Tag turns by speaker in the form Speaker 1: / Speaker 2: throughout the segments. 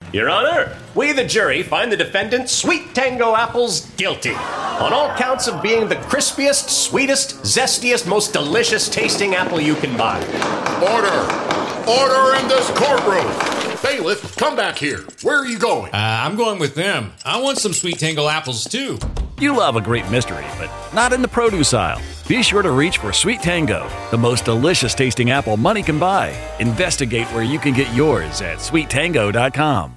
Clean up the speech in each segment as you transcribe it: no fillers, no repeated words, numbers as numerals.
Speaker 1: Your Honor, we, the jury, find the defendant, Sweet Tango Apples, guilty on all counts of being the crispiest, sweetest, zestiest, most delicious tasting apple you can buy.
Speaker 2: Order! Order in this courtroom! Bailiff, come back here. Where are you going?
Speaker 3: I'm going with them. I want some Sweet Tango apples, too.
Speaker 4: You love a great mystery, but not in the produce aisle. Be sure to reach for Sweet Tango, the most delicious tasting apple money can buy. Investigate where you can get yours at sweettango.com.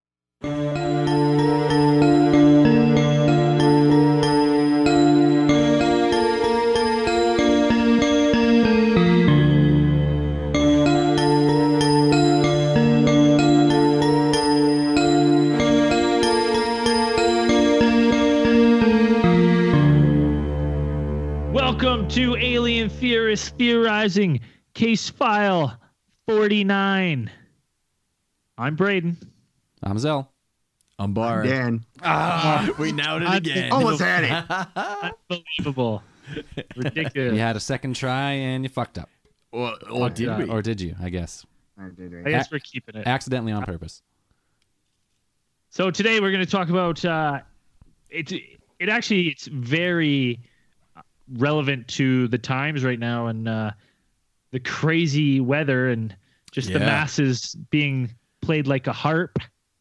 Speaker 5: Welcome to Alien Theorists Theorizing, Case File 49. I'm Braden.
Speaker 6: I'm Zell.
Speaker 7: I'm Bar.
Speaker 8: Dan.
Speaker 7: We nailed it again.
Speaker 8: Almost had it.
Speaker 5: Unbelievable. Ridiculous.
Speaker 6: You had a second try and you fucked up.
Speaker 7: Or did we?
Speaker 6: Or did you, I guess.
Speaker 8: I did
Speaker 5: I
Speaker 8: right.
Speaker 5: guess we're keeping it.
Speaker 6: Accidentally on purpose.
Speaker 5: So today we're going to talk about it's very relevant to the times right now and the crazy weather and just the masses being played like a harp.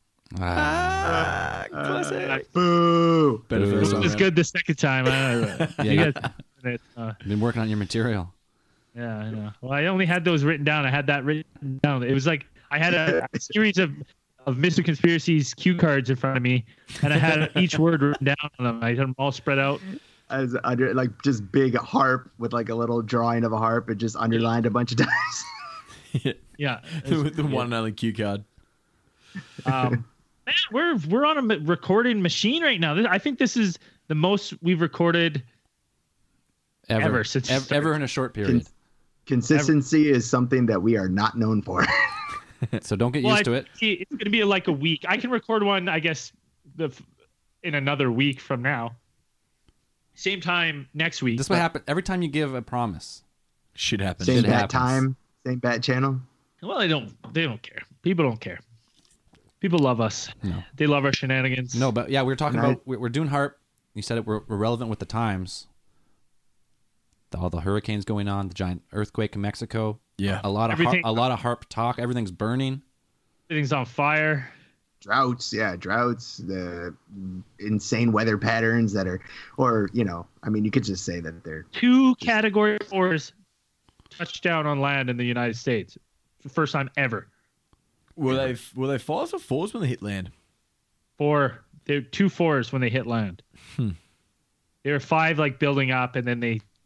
Speaker 6: Classic.
Speaker 8: Boo.
Speaker 7: Better
Speaker 6: Boo.
Speaker 7: first
Speaker 5: It
Speaker 7: one.
Speaker 5: was good the second time.
Speaker 6: Yeah,
Speaker 5: You
Speaker 6: been working on your material.
Speaker 5: Yeah, I know. Well, I only had those written down. I had that written down. It was like I had a series of Mr. Conspiracy's cue cards in front of me, and I had each word written down on them. I had them all spread out.
Speaker 8: As under like just big harp with like a little drawing of a harp and just underlined a bunch of times.
Speaker 5: Yeah.
Speaker 7: With the one and only cue card.
Speaker 5: Man, we're on a recording machine right now. I think this is the most we've recorded ever since
Speaker 6: ever in a short period.
Speaker 8: Consistency is something that we are not known for.
Speaker 6: So don't get used to it.
Speaker 5: It's going to be like a week. I can record one, I guess, in another week from now. Same time next week.
Speaker 6: This is what happens every time you give a promise.
Speaker 7: Shit happens.
Speaker 8: Same
Speaker 6: Shit
Speaker 8: bat
Speaker 6: happens.
Speaker 8: time, same bat channel.
Speaker 5: Well, they don't care. People don't care. People love us.
Speaker 6: No.
Speaker 5: They love our shenanigans.
Speaker 6: No, but yeah, we were talking
Speaker 8: Right.
Speaker 6: about we're doing harp. You said we're relevant with the times. All the hurricanes going on, the giant earthquake in Mexico.
Speaker 7: Yeah.
Speaker 6: A lot of harp talk. Everything's burning.
Speaker 5: Everything's on fire.
Speaker 8: Droughts, the insane weather patterns that are, or, I mean, you could just say that they're
Speaker 5: 2 Category 4s touched down on land in the United States. For the first time ever.
Speaker 7: Were they 5s or 4s when they hit land?
Speaker 5: 4. They're 2 4s when they hit land. They were 5 like building up, and then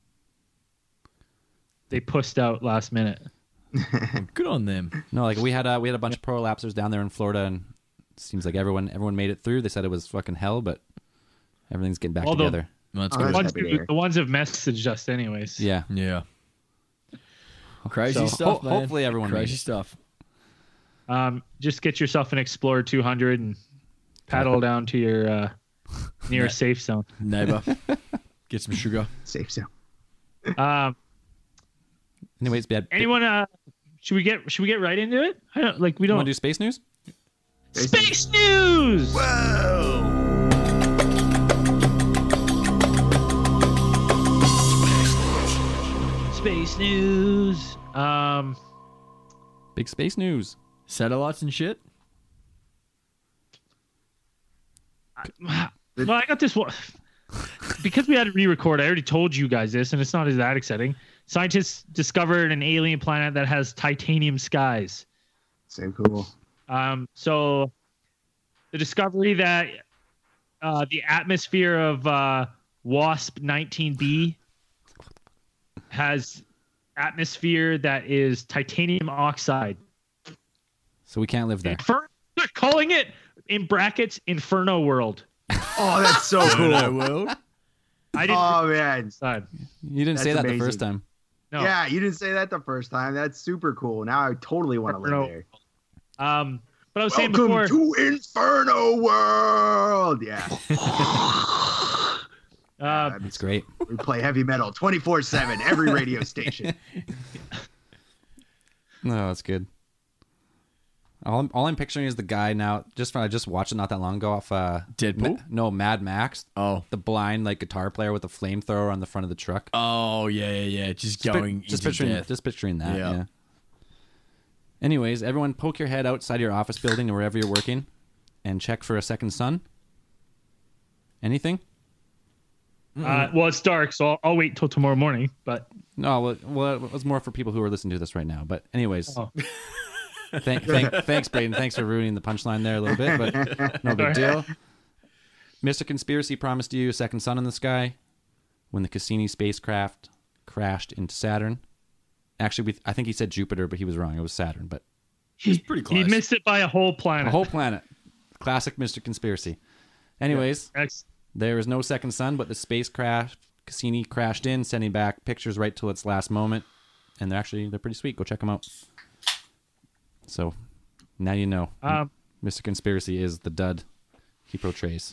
Speaker 5: they pushed out last minute.
Speaker 7: Good on them.
Speaker 6: No, like we had a bunch of prolapsers down there in Florida, and it seems like everyone made it through. They said it was fucking hell, but everything's getting back together.
Speaker 7: Well, that's
Speaker 8: Oh,
Speaker 7: good.
Speaker 8: that's happy to hear.
Speaker 5: The ones have messaged us anyways.
Speaker 6: Yeah.
Speaker 7: Yeah. Crazy
Speaker 6: So,
Speaker 7: stuff, man.
Speaker 6: hopefully everyone made
Speaker 7: Crazy
Speaker 6: it.
Speaker 7: stuff.
Speaker 5: Just get yourself an Explorer 200 and paddle down to your nearest safe zone.
Speaker 7: Neighbor. Get some sugar.
Speaker 8: safe zone.
Speaker 6: Anyways, bad.
Speaker 5: Anyone? Should we get right into it? I don't like. We
Speaker 6: You want
Speaker 5: don't
Speaker 6: to do space news?
Speaker 5: space news. Space news.
Speaker 6: Big space news.
Speaker 7: Satellites and shit.
Speaker 5: Well, I got this one because we had to re-record. I already told you guys this, and it's not that exciting. Scientists discovered an alien planet that has titanium skies.
Speaker 8: So cool.
Speaker 5: So the discovery that the atmosphere of WASP 19b has atmosphere that is titanium oxide.
Speaker 6: So we can't live there.
Speaker 5: They're calling it in brackets Inferno World.
Speaker 8: Oh, that's so cool.
Speaker 7: Hello, world.
Speaker 5: I didn't.
Speaker 8: Oh, man.
Speaker 5: Decide.
Speaker 6: You didn't say
Speaker 8: That's
Speaker 6: that the
Speaker 8: amazing.
Speaker 6: first time.
Speaker 5: No.
Speaker 8: Yeah, you didn't say that the first time. That's super cool. Now I totally want to live
Speaker 5: No.
Speaker 8: there.
Speaker 5: But I was saying
Speaker 8: Welcome
Speaker 5: before.
Speaker 8: to Inferno World. Yeah.
Speaker 6: That's great.
Speaker 8: We play heavy metal 24/7, every radio station.
Speaker 6: No, that's good. All I'm picturing is the guy now. I just watched it not that long ago off
Speaker 7: Deadpool?
Speaker 6: Mad Max.
Speaker 7: Oh.
Speaker 6: The blind like guitar player with a flamethrower on the front of the truck.
Speaker 7: Oh, yeah. Just going
Speaker 6: Just
Speaker 7: into
Speaker 6: picturing,
Speaker 7: death.
Speaker 6: just picturing that.
Speaker 7: Yeah.
Speaker 6: Yeah. Anyways, everyone, poke your head outside your office building or wherever you're working, and check for a second sun. Anything?
Speaker 5: Well, it's dark, so I'll wait till tomorrow morning. But
Speaker 6: No, well, it was more for people who are listening to this right now. But anyways,
Speaker 5: Oh.
Speaker 6: thanks, Braden. Thanks for ruining the punchline there a little bit, but no big deal. Mr. Conspiracy promised you a second sun in the sky when the Cassini spacecraft crashed into Saturn. Actually, I think he said Jupiter, but he was wrong. It was Saturn, but
Speaker 7: He's pretty close.
Speaker 5: he missed it by a whole planet.
Speaker 6: a whole planet. Classic Mr. Conspiracy. Anyways, there is no second sun, but the spacecraft Cassini crashed in, sending back pictures right till its last moment, and they're pretty sweet. Go check them out. So now you know, Mr. Conspiracy is the dud he portrays.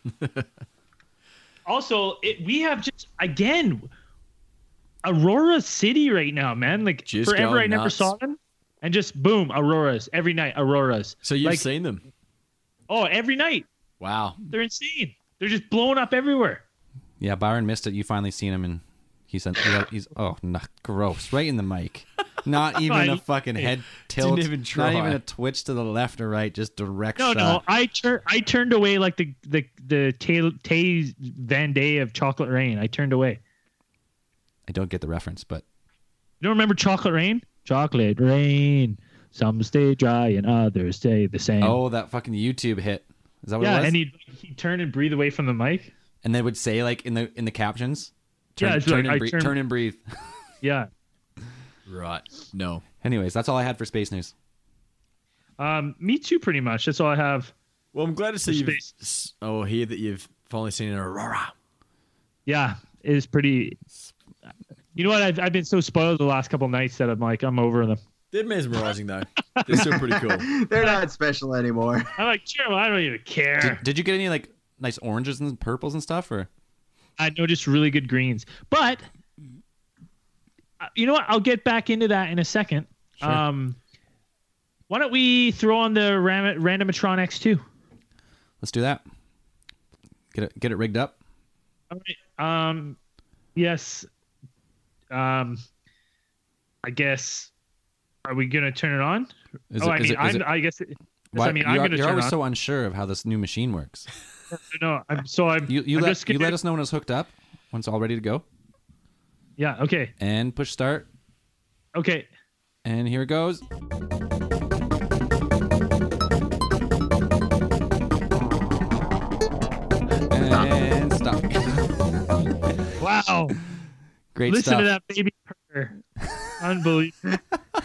Speaker 5: Also, we have just again Aurora City right now, man. Like
Speaker 7: Just
Speaker 5: forever,
Speaker 7: going
Speaker 5: I never
Speaker 7: nuts.
Speaker 5: saw them, and just boom, auroras every night. Auroras.
Speaker 7: So you've
Speaker 5: like,
Speaker 7: seen them?
Speaker 5: Oh, every night.
Speaker 7: Wow.
Speaker 5: They're insane. They're just blowing up everywhere.
Speaker 6: Yeah, Byron missed it. You finally seen him, and he said, "He's gross, right in the mic. Not even a fucking head tilt.
Speaker 7: Didn't even try.
Speaker 6: Not even a twitch to the left or right. Just direct
Speaker 5: No,
Speaker 6: shot.
Speaker 5: I turned away like the Tay Van Day of Chocolate Rain. I turned away.
Speaker 6: I don't get the reference, but
Speaker 5: You don't remember Chocolate Rain? Chocolate Rain. Some stay dry and others stay the same.
Speaker 6: oh, that fucking YouTube hit. Is that what it
Speaker 5: yeah,
Speaker 6: was?
Speaker 5: and he'd turn and breathe away from the mic.
Speaker 6: And they would say like in the captions,
Speaker 5: Yeah, it's
Speaker 6: turn,
Speaker 5: like,
Speaker 6: and breathe, turn and breathe.
Speaker 5: Yeah.
Speaker 7: Right. No.
Speaker 6: Anyways, that's all I had for space news.
Speaker 5: Me too, pretty much. That's all I have.
Speaker 7: Well, I'm glad to see
Speaker 5: Space.
Speaker 7: hear that you've finally seen an aurora.
Speaker 5: Yeah, it is pretty. You know what? I've been so spoiled the last couple nights that I'm over them.
Speaker 7: They're mesmerizing though. They're still pretty cool.
Speaker 8: They're not special anymore.
Speaker 5: I'm like, sure, I don't even care.
Speaker 6: Did you get any like nice oranges and purples and stuff, or?
Speaker 5: I know just really good greens, but you know what? I'll get back into that in a second.
Speaker 6: Sure.
Speaker 5: Why don't we throw on the Randomatron X2?
Speaker 6: Let's do that. Get it rigged up.
Speaker 5: All right. Yes. I guess. Are we gonna turn it on? I guess.
Speaker 6: Why,
Speaker 5: I'm
Speaker 6: you're
Speaker 5: gonna
Speaker 6: you're
Speaker 5: turn
Speaker 6: always
Speaker 5: on.
Speaker 6: so unsure of how this new machine works.
Speaker 5: No, I'm
Speaker 6: You
Speaker 5: I'm
Speaker 6: let
Speaker 5: just gonna-
Speaker 6: you let us know when it's hooked up, when it's all ready to go,
Speaker 5: Yeah. Okay.
Speaker 6: and push start.
Speaker 5: Okay.
Speaker 6: And here it goes. And stop.
Speaker 5: Wow.
Speaker 6: Great
Speaker 5: Listen
Speaker 6: stuff.
Speaker 5: to that baby purr. Unbelievable.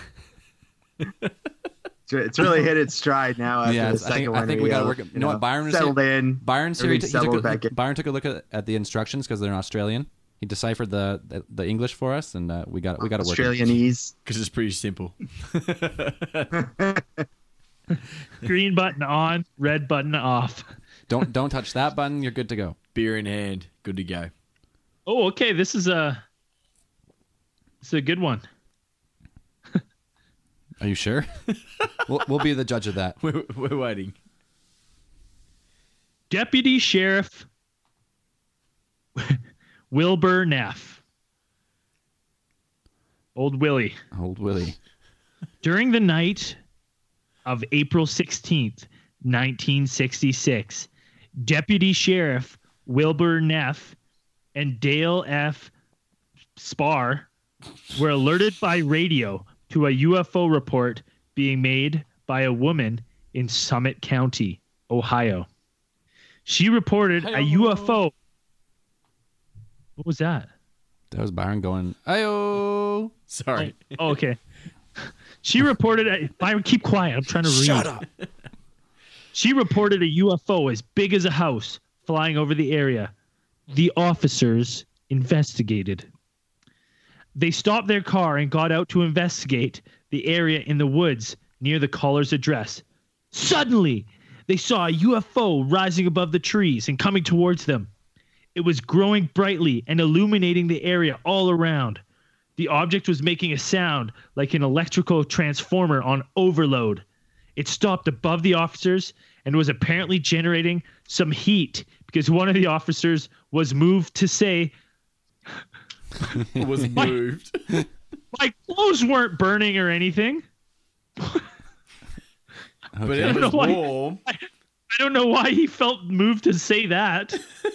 Speaker 8: It's really hit its stride now after
Speaker 6: Yeah,
Speaker 8: the second one.
Speaker 6: I think we got to work it. You know what, Byron
Speaker 8: settled in.
Speaker 6: Byron's here.
Speaker 8: Everything's settled back in.
Speaker 6: Byron took a look at the instructions because they're in Australian. He deciphered the English for us, and we got to work it.
Speaker 8: Australianese.
Speaker 7: Because it's pretty simple.
Speaker 5: Green button on, red button off.
Speaker 6: Don't touch that button. You're good to go.
Speaker 7: Beer in hand, good to go.
Speaker 5: Oh, okay. This is a good one.
Speaker 6: Are you sure? we'll be the judge of that.
Speaker 7: We're waiting.
Speaker 5: Deputy Sheriff Wilbur Neff. Old Willie.
Speaker 6: Old Willie.
Speaker 5: During the night of April 16th, 1966, Deputy Sheriff Wilbur Neff and Dale F. Spar were alerted by radio to a UFO report being made by a woman in Summit County, Ohio. She reported a UFO. What was that?
Speaker 6: That was Byron going, "Ayo."
Speaker 7: Sorry.
Speaker 5: Oh, okay. She reported Byron, keep quiet. I'm trying to read.
Speaker 7: Shut up.
Speaker 5: She reported a UFO as big as a house flying over the area. The officers investigated. They stopped their car and got out to investigate the area in the woods near the caller's address. Suddenly, they saw a UFO rising above the trees and coming towards them. It was growing brightly and illuminating the area all around. The object was making a sound like an electrical transformer on overload. It stopped above the officers and was apparently generating some heat because one of the officers was moved to say,
Speaker 7: Was moved.
Speaker 5: my clothes weren't burning or anything.
Speaker 7: But it was warm.
Speaker 5: I don't know why he felt moved to say that.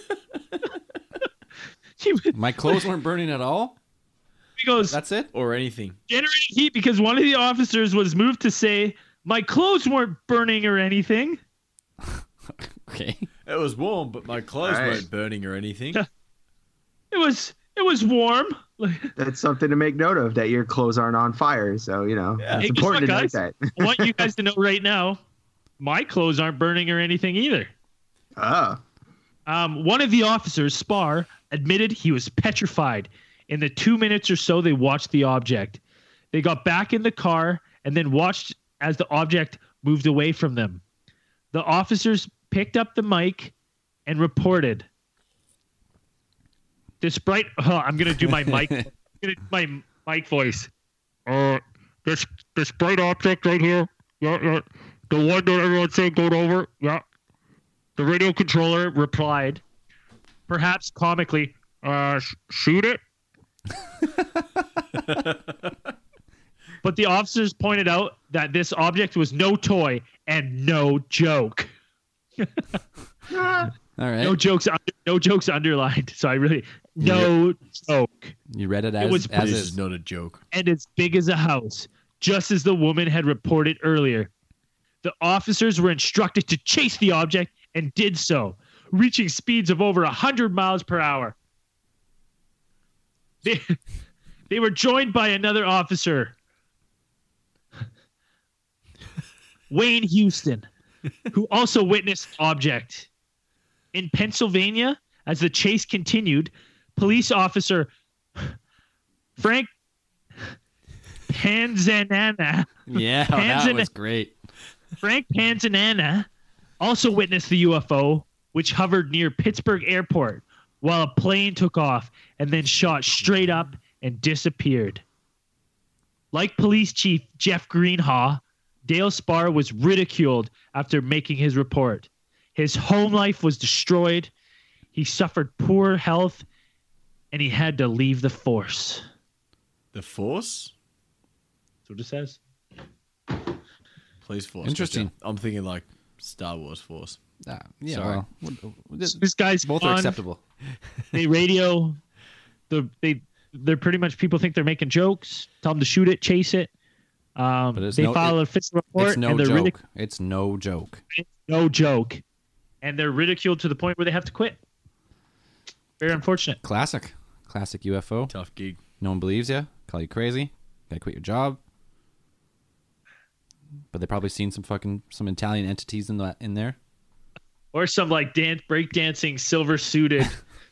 Speaker 6: My clothes weren't burning at all?
Speaker 5: He goes,
Speaker 6: That's it?
Speaker 7: Or anything.
Speaker 5: generating heat because one of the officers was moved to say, my clothes weren't burning or anything.
Speaker 6: Okay.
Speaker 7: It was warm, but my clothes
Speaker 8: Right.
Speaker 7: weren't burning or anything.
Speaker 5: It was warm.
Speaker 8: That's something to make note of, that your clothes aren't on fire. So, you know,
Speaker 5: Hey,
Speaker 8: it's
Speaker 5: guess
Speaker 8: important
Speaker 5: what,
Speaker 8: to note
Speaker 5: guys?
Speaker 8: that.
Speaker 5: I want you guys to know right now, my clothes aren't burning or anything either.
Speaker 8: Oh.
Speaker 5: One of the officers, Spar, admitted he was petrified in the 2 minutes or so they watched the object. They got back in the car and then watched as the object moved away from them. The officers picked up the mic and reported. Despite, I'm going to do my mic. I'm going to do my mic voice. This bright object right here. Yeah. The one that everyone's saying going over. Yeah. The radio controller replied, perhaps comically, shoot it. But the officers pointed out that this object was no toy and no joke.
Speaker 6: All right.
Speaker 5: No jokes underlined. So I really, no joke.
Speaker 6: You read it as,
Speaker 5: was
Speaker 6: as
Speaker 7: This
Speaker 6: is.
Speaker 7: is not a joke.
Speaker 5: And as big as a house, just as the woman had reported earlier. The officers were instructed to chase the object and did so, reaching speeds of over 100 miles per hour. They were joined by another officer, Wayne Houston, who also witnessed the object. In Pennsylvania, as the chase continued, police officer Frank Panzanana.
Speaker 6: Yeah, that was great.
Speaker 5: Frank Panzanana also witnessed the UFO, which hovered near Pittsburgh Airport while a plane took off and then shot straight up and disappeared. Like police chief Jeff Greenhaw, Dale Spar was ridiculed after making his report. His home life was destroyed. He suffered poor health, and he had to leave the force.
Speaker 7: The Force?
Speaker 5: That's what it says.
Speaker 7: Police Force.
Speaker 6: Interesting.
Speaker 7: Gotcha. I'm thinking like Star Wars Force.
Speaker 6: Yeah,
Speaker 7: Sorry.
Speaker 6: well,
Speaker 5: This guy's
Speaker 6: both are
Speaker 5: on.
Speaker 6: acceptable.
Speaker 5: They radio. They're pretty much, people think they're making jokes. Tell them to shoot it, chase it.
Speaker 6: it's
Speaker 5: They
Speaker 6: no-
Speaker 5: file
Speaker 6: it-
Speaker 5: an official report,
Speaker 6: It's no
Speaker 5: and they're
Speaker 6: joke. It's no joke.
Speaker 5: no joke, and they're ridiculed to the point where they have to quit. Very unfortunate.
Speaker 6: Classic UFO.
Speaker 7: Tough gig.
Speaker 6: No one believes you. Call you crazy. Gotta quit your job. But they probably seen some Italian entities in there.
Speaker 5: Or some like breakdancing, silver suited.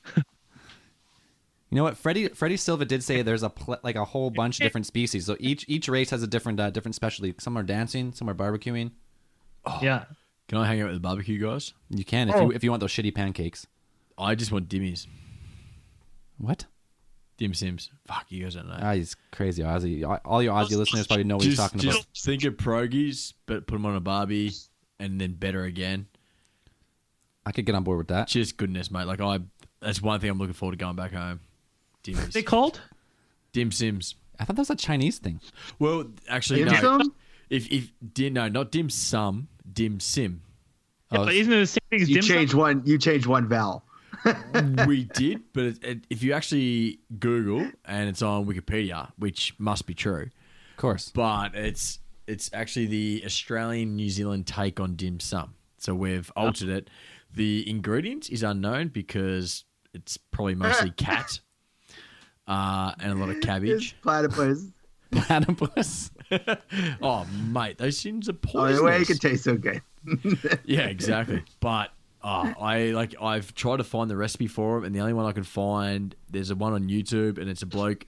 Speaker 6: You know what? Freddie Silva did say there's a whole bunch of different species. So each race has a different specialty. Some are dancing, some are barbecuing.
Speaker 5: Yeah.
Speaker 7: Can I hang out with the barbecue guys?
Speaker 6: You can if you want those shitty pancakes.
Speaker 7: I just want dimmies.
Speaker 6: What?
Speaker 7: Dim Sims. Fuck, you guys don't know.
Speaker 6: He's crazy Aussie. All your Aussie listeners probably know what he's talking about.
Speaker 7: Just think of pierogies, but put them on a barbie, and then better again.
Speaker 6: I could get on board with that.
Speaker 7: Just goodness, mate. That's one thing I'm looking forward to going back home. Dimmies.
Speaker 5: They called?
Speaker 7: Dim Sims.
Speaker 6: I thought that was a Chinese thing.
Speaker 7: Well, actually,
Speaker 8: Dim
Speaker 7: no.
Speaker 8: sum?
Speaker 7: Not dim sum, dim sim.
Speaker 6: Oh,
Speaker 5: But isn't it the same thing as
Speaker 8: You
Speaker 5: dim sum?
Speaker 8: changed one vowel.
Speaker 7: We did, but if you actually Google and it's on Wikipedia, which must be true,
Speaker 6: of course.
Speaker 7: but it's actually the Australian New Zealand take on dim sum. So we've altered it. The ingredients is unknown because it's probably mostly cat and a lot of
Speaker 8: It's
Speaker 7: cabbage.
Speaker 8: platypus.
Speaker 6: Platypus.
Speaker 7: Oh, mate, those things are
Speaker 8: Oh,
Speaker 7: poisonous.
Speaker 8: the way it can taste so good.
Speaker 7: Yeah, exactly. But I've tried to find the recipe for them, and the only one I can find, there's a one on YouTube, and it's a bloke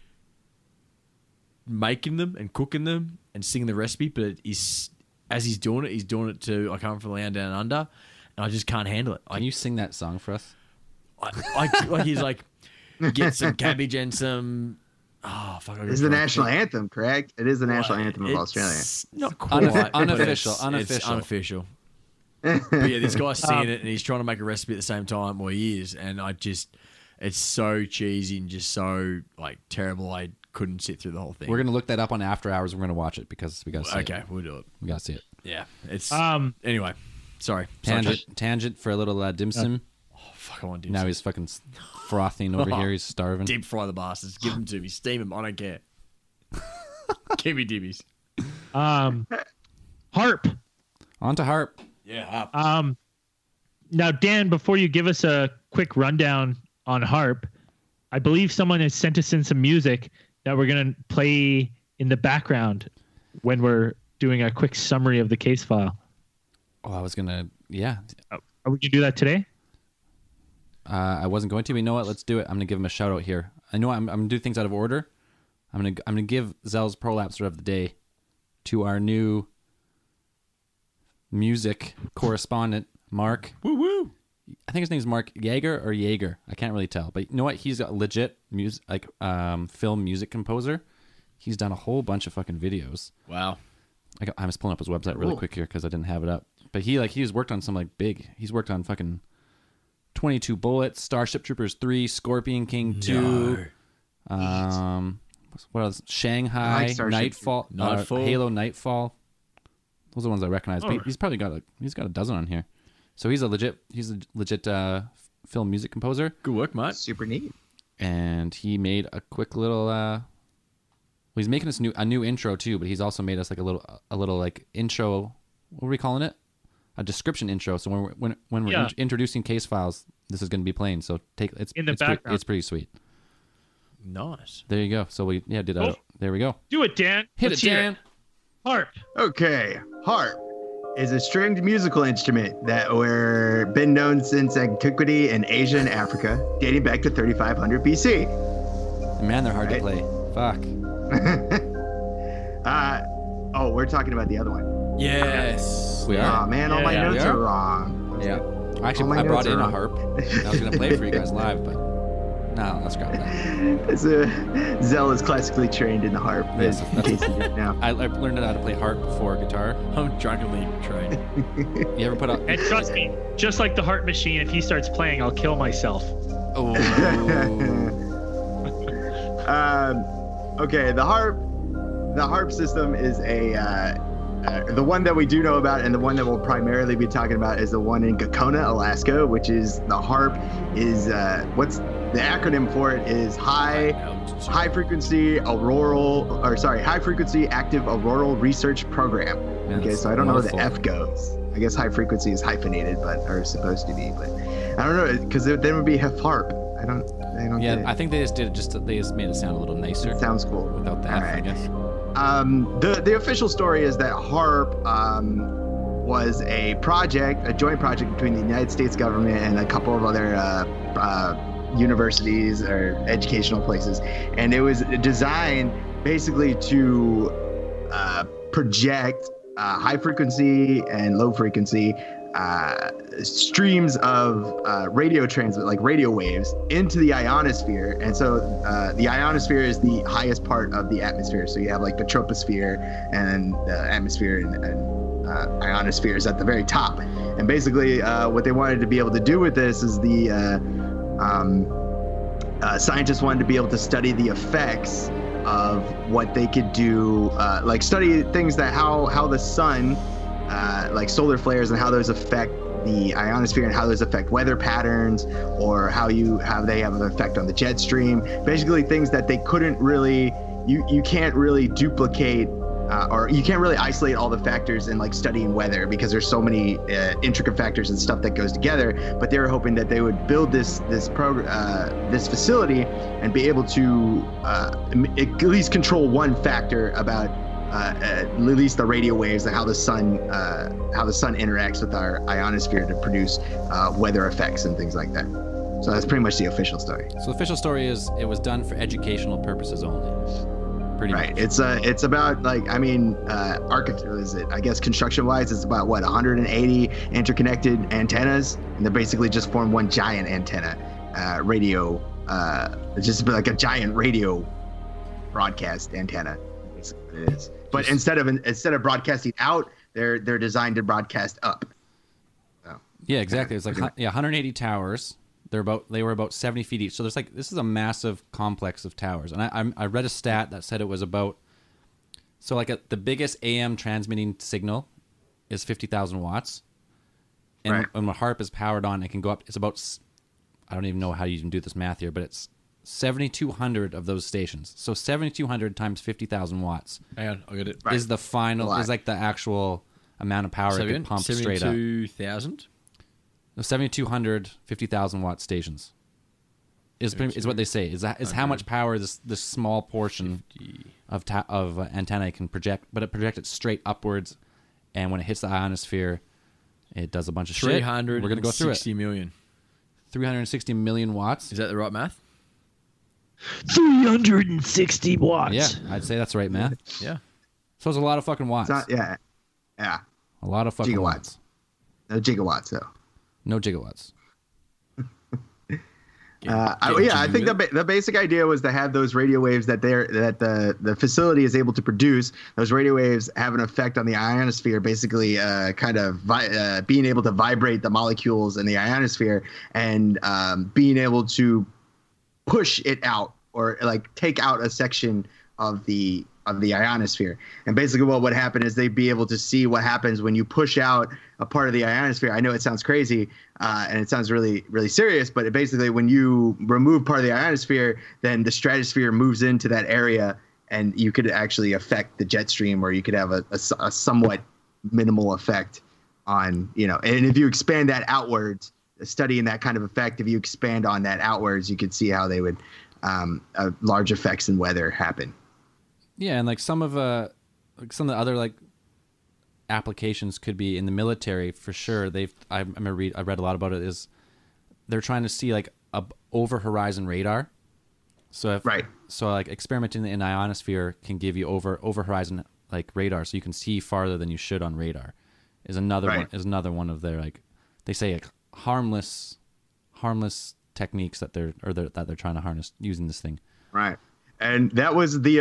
Speaker 7: making them and cooking them and singing the recipe. But as he's doing it to I come from the land down under, and I just can't handle it.
Speaker 6: Can you sing that song for us?
Speaker 7: Like he's like, get some cabbage and some Oh, fuck.
Speaker 8: It's the national anthem, correct? It is the national anthem of Australia.
Speaker 7: It's not quite.
Speaker 6: Unofficial.
Speaker 7: It's unofficial. But yeah, this guy's seeing it and he's trying to make a recipe at the same time. Well, he is. And it's so cheesy and just so like terrible. I couldn't sit through the whole thing.
Speaker 6: We're going to look that up on After Hours. We're going to watch it because we got to see it.
Speaker 7: Okay, we'll do it.
Speaker 6: We got to see it.
Speaker 7: Yeah. It's anyway. Sorry.
Speaker 6: Tangent for a little dim sum.
Speaker 7: Oh, fuck, I want dim
Speaker 6: Now
Speaker 7: sum.
Speaker 6: he's fucking frothing over here. He's starving.
Speaker 7: Deep fry the bastards. Give them to me. Steam them. I don't care. Give me dimmies.
Speaker 5: Harp.
Speaker 6: On to harp.
Speaker 7: Yeah.
Speaker 5: Now, Dan, before you give us a quick rundown on harp, I believe someone has sent us in some music that we're going to play in the background when we're doing a quick summary of the case file.
Speaker 6: Oh, I was going to, yeah.
Speaker 5: Are we going to do that today?
Speaker 6: I wasn't going to, but you know what? Let's do it. I'm going to give him a shout out here. I know I'm going to do things out of order. I'm going to give Zell's Prolapser of the Day to our new music correspondent, Mark.
Speaker 7: Woo woo.
Speaker 6: I think his name's Mark Yeager or Yeager. I can't really tell, but you know what? He's a legit music, film music composer. He's done a whole bunch of fucking videos.
Speaker 7: Wow.
Speaker 6: I was pulling up his website really quick here because I didn't have it up. But he's worked on some big. He's worked on fucking 22 Bullets, Starship Troopers 3, Scorpion King 2. What else? Shanghai, Nightfall, Halo Nightfall. Those are the ones I recognize. But he's probably got a dozen on here. So he's a legit film music composer.
Speaker 7: Good work, mate.
Speaker 8: Super neat.
Speaker 6: And he made a quick little. He's making us a new intro too, but he's also made us a little intro. What are we calling it? A description intro. So when we're introducing case files, this is going to be playing. So it's in the background. It's pretty sweet.
Speaker 7: Nice.
Speaker 6: There you go. So we did that. There we go.
Speaker 5: Do it, Dan.
Speaker 6: Let's hear Dan.
Speaker 5: Harp.
Speaker 8: Okay, harp is a stringed musical instrument that been known since antiquity in Asia and Africa, dating back to 3500 BC.
Speaker 6: Man, they're hard to play. Fuck.
Speaker 8: We're talking about the other one.
Speaker 7: Yes.
Speaker 6: We are.
Speaker 8: Oh man, all my notes are wrong.
Speaker 6: Yeah. Actually, I brought in a harp. I was going to play it for you guys live, but no, let's scrap that.
Speaker 8: Zell is classically trained in the harp.
Speaker 6: Yes,
Speaker 8: in case you didn't know.
Speaker 6: I learned how to play harp before guitar.
Speaker 7: I'm drunkenly trained.
Speaker 6: You ever put up?
Speaker 5: And trust me, just like the heart machine, if he starts playing, I'll kill myself.
Speaker 6: Oh.
Speaker 8: Okay, the harp system is the one that we do know about, and the one that we'll primarily be talking about is the one in Gakona, Alaska, which is the harp is what's the acronym for it is high frequency active auroral research program.
Speaker 6: Man,
Speaker 8: okay, so I don't know where the
Speaker 6: wonderful.
Speaker 8: F goes. I guess high frequency is hyphenated, or supposed to be, but I don't know, because then it would be harp. I don't
Speaker 6: Yeah,
Speaker 8: get it.
Speaker 6: I think they just did it. They just made it sound a little nicer.
Speaker 8: It sounds cool
Speaker 6: Without the
Speaker 8: All
Speaker 6: F,
Speaker 8: right.
Speaker 6: I guess.
Speaker 8: The official story is that HARP was a joint project between the United States government and a couple of other universities or educational places, and it was designed basically to project high frequency and low frequency streams of radio transmit, like radio waves, into the ionosphere. And so the ionosphere is the highest part of the atmosphere. So you have like the troposphere and the atmosphere and ionosphere is at the very top. And basically what they wanted to be able to do with this is the scientists wanted to be able to study the effects of what they could do, like study things that how the sun, like solar flares, and how those affect the ionosphere and how those affect weather patterns, or how they have an effect on the jet stream. Basically things that they couldn't really, you can't really duplicate, or you can't really isolate all the factors in like studying weather, because there's so many intricate factors and stuff that goes together. But they were hoping that they would build this facility and be able to at least control one factor about at least the radio waves and how the sun interacts with our ionosphere to produce weather effects and things like that. So that's pretty much the official story.
Speaker 6: So the official story is it was done for educational purposes only. Pretty
Speaker 8: right.
Speaker 6: much.
Speaker 8: It's about like, I mean, I guess construction wise, it's about 180 interconnected antennas, and they basically just form one giant antenna, radio, just like a giant radio broadcast antenna. That's what it is. But instead of broadcasting out, they're designed to broadcast up. So,
Speaker 6: yeah, exactly. It's like 180 towers. They were about 70 feet each. So this is a massive complex of towers. And I read a stat that said it was about, so like the biggest AM transmitting signal is 50,000 watts. And when the HARP is powered on, it can go up. It's about, I don't even know how you even do this math here, but it's 7,200 of those stations. So 7,200 times 50,000 watts.
Speaker 7: Hang on, I got it.
Speaker 6: Is the final, is like the actual amount of power it can pump straight up.
Speaker 7: 72,000?
Speaker 6: No, 7,200 50,000 watt stations is what they say. Is how much power this small portion of antenna can project, but it projects it straight upwards, and when it hits the ionosphere, it does a bunch of shit. We're going to go through it. 360 million watts.
Speaker 7: Is that the right math?
Speaker 5: 360 watts.
Speaker 6: Yeah, I'd say that's right math.
Speaker 7: Yeah.
Speaker 6: So it's a lot of fucking watts.
Speaker 8: Yeah.
Speaker 6: A lot of fucking
Speaker 8: gigawatts.
Speaker 6: watts.
Speaker 8: No gigawatts though.
Speaker 6: No gigawatts.
Speaker 8: I think the basic idea was to have those radio waves that the facility is able to produce. Those radio waves have an effect on the ionosphere, basically being able to vibrate the molecules in the ionosphere and being able to push it out or like take out a section of the ionosphere. And basically what would happen is they'd be able to see what happens when you push out a part of the ionosphere. I know it sounds crazy and it sounds really, really serious, but basically when you remove part of the ionosphere, then the stratosphere moves into that area and you could actually affect the jet stream, or you could have a somewhat minimal effect on, and if you expand that outwards, studying that kind of effect, if you expand on that outwards, you could see how they would large effects in weather happen.
Speaker 6: Yeah, and like some of the other like applications could be in the military for sure. I read a lot about it. Is they're trying to see like over horizon radar. So like experimenting in the ionosphere can give you over horizon like radar, so you can see farther than you should on radar. Is another one of their, like, they say like harmless techniques that they're trying to harness using this thing.
Speaker 8: Right. And that was the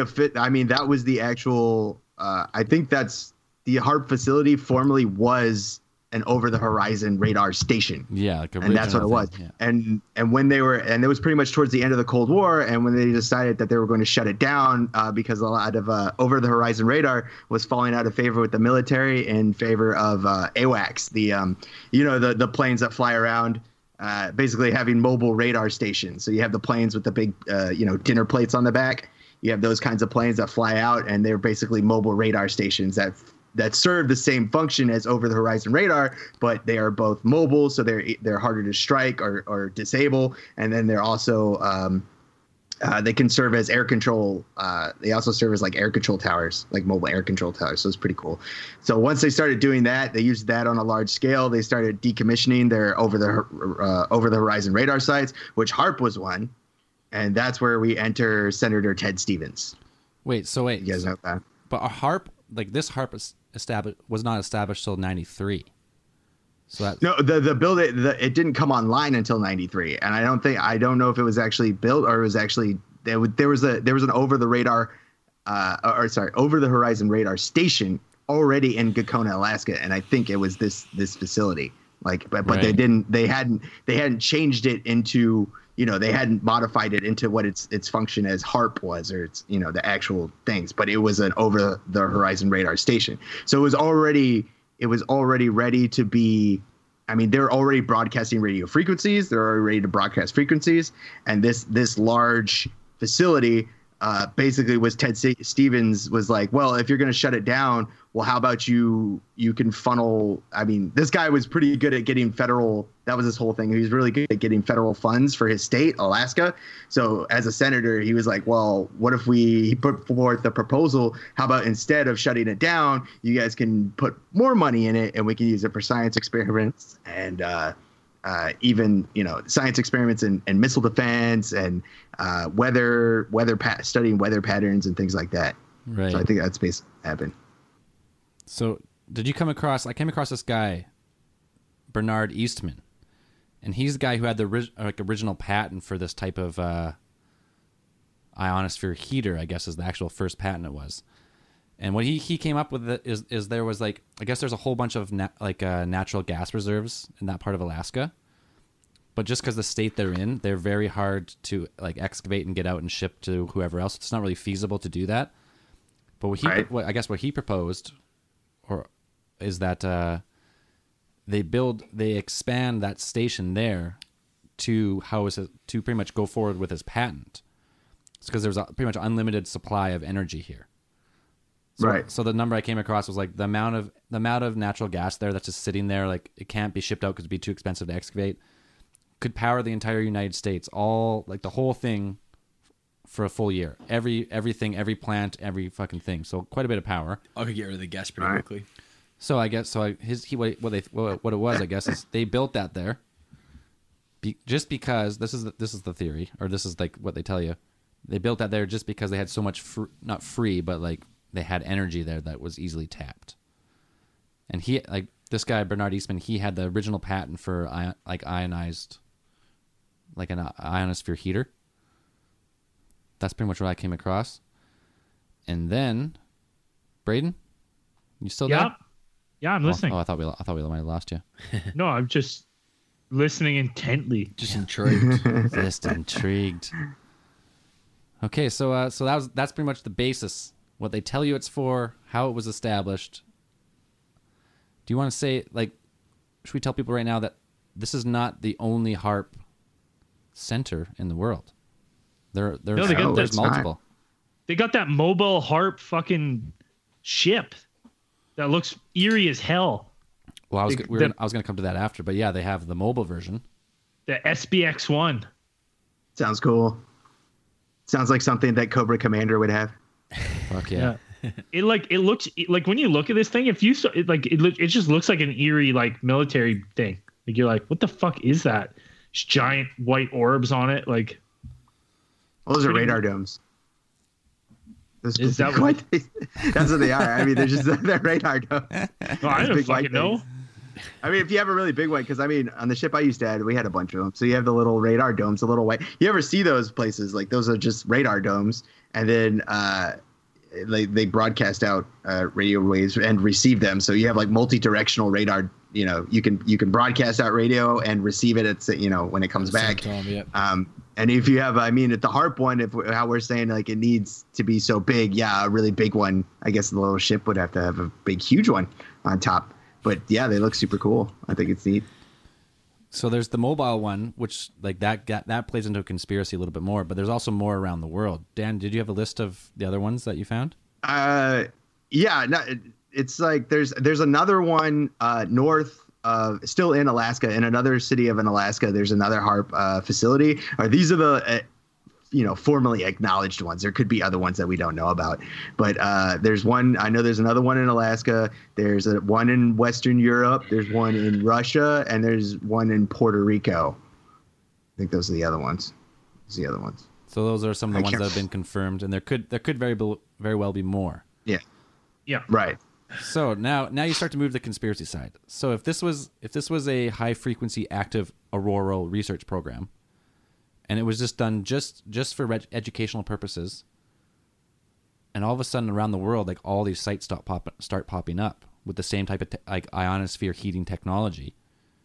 Speaker 8: actual, I think that's the HARP facility formerly was an over the horizon radar station.
Speaker 6: Yeah.
Speaker 8: And that's what it was. Yeah. And when it was pretty much towards the end of the Cold War. And when they decided that they were going to shut it down because a lot of over the horizon radar was falling out of favor with the military in favor of AWACS, the planes that fly around. Basically having mobile radar stations. So you have the planes with the big, dinner plates on the back. You have those kinds of planes that fly out, and they're basically mobile radar stations that serve the same function as over the horizon radar, but they are both mobile, so they're harder to strike or disable. And then they're also they can serve as air control. They also serve as like air control towers, like mobile air control towers. So it's pretty cool. So once they started doing that, they used that on a large scale. They started decommissioning their over the horizon radar sites, which HARP was one, and that's where we enter Senator Ted Stevens.
Speaker 6: Wait. You
Speaker 8: guys know that?
Speaker 6: But a HARP, like this HARP was not established till 93. So
Speaker 8: no, the build it didn't come online until 93, and I don't know if it was actually built or it was actually there was an over the horizon radar station already in Gakona, Alaska, and I think it was this facility. Like, but right. they hadn't changed it into, they hadn't modified it into what its function as HARP was, or its the actual things, but it was an over the horizon radar station. So it was already ready to be. I mean, they're already broadcasting radio frequencies. They're already ready to broadcast frequencies. And this large facility basically was Ted Stevens was like, well, if you're going to shut it down, well, how about you can funnel. I mean, this guy was pretty good at getting federal. That was his whole thing. He was really good at getting federal funds for his state, Alaska. So as a senator, he was like, well, what if he put forth the proposal? How about instead of shutting it down, you guys can put more money in it and we can use it for science experiments and even science experiments and missile defense and studying weather patterns and things like that.
Speaker 6: Right.
Speaker 8: So I think that's basically what happened.
Speaker 6: So did you come across? I came across this guy, Bernard Eastman, and he's the guy who had the original patent for this type of ionosphere heater, I guess is the actual first patent it was. And what he came up with is there was like, I guess there's a whole bunch of natural gas reserves in that part of Alaska. But just because the state they're in, they're very hard to like excavate and get out and ship to whoever else. It's not really feasible to do that. But what he proposed, is that they expand that station there to pretty much go forward with his patent. It's because there's a pretty much unlimited supply of energy here. So the number I came across was like the amount of natural gas there that's just sitting there, like it can't be shipped out because it'd be too expensive to excavate, could power the entire United States, all like the whole thing for a full year. Everything, every plant, every fucking thing. So quite a bit of power.
Speaker 7: I could get rid of the gas pretty quickly.
Speaker 6: So I guess what it was, I guess, is they built that there just because this is the theory, or this is like what they tell you. They built that there just because they had so much not free, but like they had energy there that was easily tapped. And this guy Bernard Eastman, he had the original patent for ionized, like an ionosphere heater. That's pretty much what I came across. And then, Braden, you still there?
Speaker 5: Yeah, I'm listening.
Speaker 6: I thought we might have lost you.
Speaker 5: No, I'm just listening intently.
Speaker 7: Just intrigued.
Speaker 6: Just intrigued. Okay, so that's pretty much the basis. What they tell you it's for, how it was established. Do you want to say, like, should we tell people right now that this is not the only HAARP center in the world? There's multiple.
Speaker 5: They got that mobile HAARP fucking ship that looks eerie as hell.
Speaker 6: Well, I was going to come to that after, but yeah, they have the mobile version.
Speaker 5: The SBX-1.
Speaker 8: Sounds cool. Sounds like something that Cobra Commander would have.
Speaker 6: Fuck yeah.
Speaker 5: It looks like when you look at this thing, it just looks like an eerie like military thing. Like you're like, what the fuck is that? Just giant white orbs on it, like.
Speaker 8: Well, those are radar domes.
Speaker 5: Is that what?
Speaker 8: That's what they are. I mean, they're just they're radar domes.
Speaker 5: No, I don't fucking know.
Speaker 8: I mean, if you have a really big one, because I mean, on the ship I used to have, we had a bunch of them. So you have the little radar domes, the little white. You ever see those places? Like those are just radar domes, and then they broadcast out radio waves and receive them. So you have like multi-directional radar. You know, you can broadcast out radio and receive it at when it comes back.
Speaker 7: Time, yeah.
Speaker 8: And if you have, I mean, at the HAARP one, how we're saying like it needs to be so big, yeah, a really big one. I guess the little ship would have to have a big, huge one on top. But yeah, they look super cool. I think it's neat.
Speaker 6: So there's the mobile one, which like that plays into a conspiracy a little bit more. But there's also more around the world. Dan, did you have a list of the other ones that you found?
Speaker 8: Yeah, no, it's like there's another one north. Still in Alaska, in another city of Alaska, there's another HAARP facility. These are the formally acknowledged ones. There could be other ones that we don't know about, but there's one. I know there's another one in Alaska. There's one in Western Europe. There's one in Russia, and there's one in Puerto Rico. I think those are the other ones.
Speaker 6: So those are some of the ones that have been confirmed, and there could very well be more.
Speaker 8: Yeah. Right.
Speaker 6: So now you start to move to the conspiracy side. So if this was a high frequency active auroral research program, and it was just done just for educational purposes, and all of a sudden around the world, like all these sites start popping up with the same type of like ionosphere heating technology.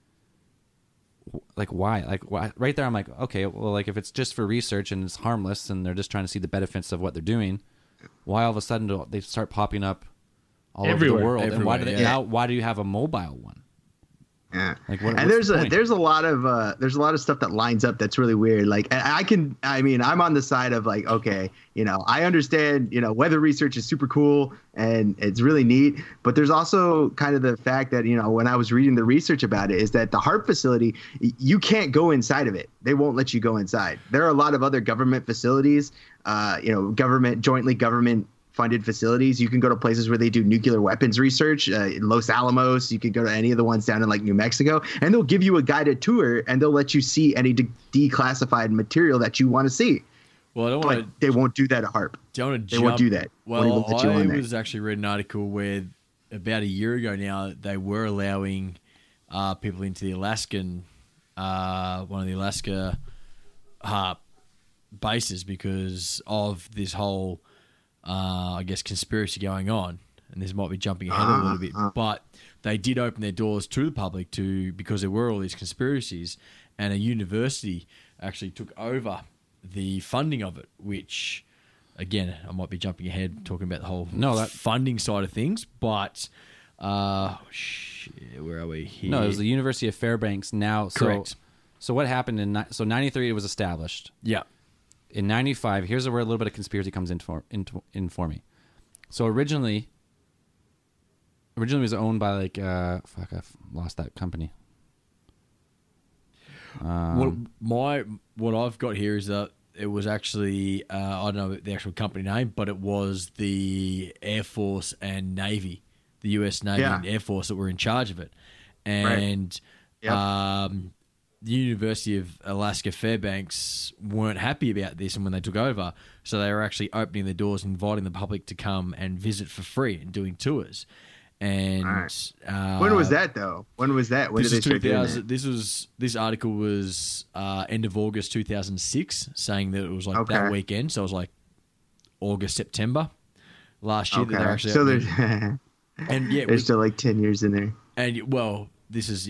Speaker 6: Like why? Like why? Right there, I'm like, okay, well, like if it's just for research and it's harmless, and they're just trying to see the benefits of what they're doing, why all of a sudden do they start popping up all over the world? And why do you have a mobile one?
Speaker 8: Yeah.
Speaker 6: Like
Speaker 8: and there's a lot of stuff that lines up that's really weird. Like I'm on the side of like, okay, I understand, weather research is super cool and it's really neat, but there's also kind of the fact that, when I was reading the research about it, is that the HAARP facility, you can't go inside of it. They won't let you go inside. There are a lot of other government facilities, jointly government funded facilities. You can go to places where they do nuclear weapons research, Los Alamos. You can go to any of the ones down in like New Mexico, and they'll give you a guided tour and they'll let you see any declassified material that you want to see.
Speaker 7: Well,
Speaker 8: they won't do that at HAARP. They won't do that.
Speaker 7: Well, I was actually read an article where about a year ago now they were allowing people into the Alaskan, one of the Alaska HAARP basis because of this whole, I guess, conspiracy going on. And this might be jumping ahead a little bit, but they did open their doors to the public because there were all these conspiracies, and a university actually took over the funding of it, which, again, I might be jumping ahead talking about the whole funding side of things, but where are we here?
Speaker 6: No, it was the University of Fairbanks now.
Speaker 7: Correct.
Speaker 6: So what happened in 93 it was established.
Speaker 7: Yeah.
Speaker 6: In 95, here's where a little bit of conspiracy comes in for me. So originally it was owned by I've lost that company.
Speaker 7: What I've got here is that it was actually I don't know the actual company name, but it was the Air Force and Navy, the U.S. Navy and Air Force that were in charge of it, and the University of Alaska Fairbanks weren't happy about this, and when they took over, so they were actually opening the doors, inviting the public to come and visit for free and doing tours. And
Speaker 8: when was that though? When was that? When did they start doing that?
Speaker 7: This article was end of August 2006, saying that it was like that weekend. So it was like August, September last year that they're actually.
Speaker 8: So
Speaker 7: there's
Speaker 8: there's still like 10 years in there.
Speaker 7: And this is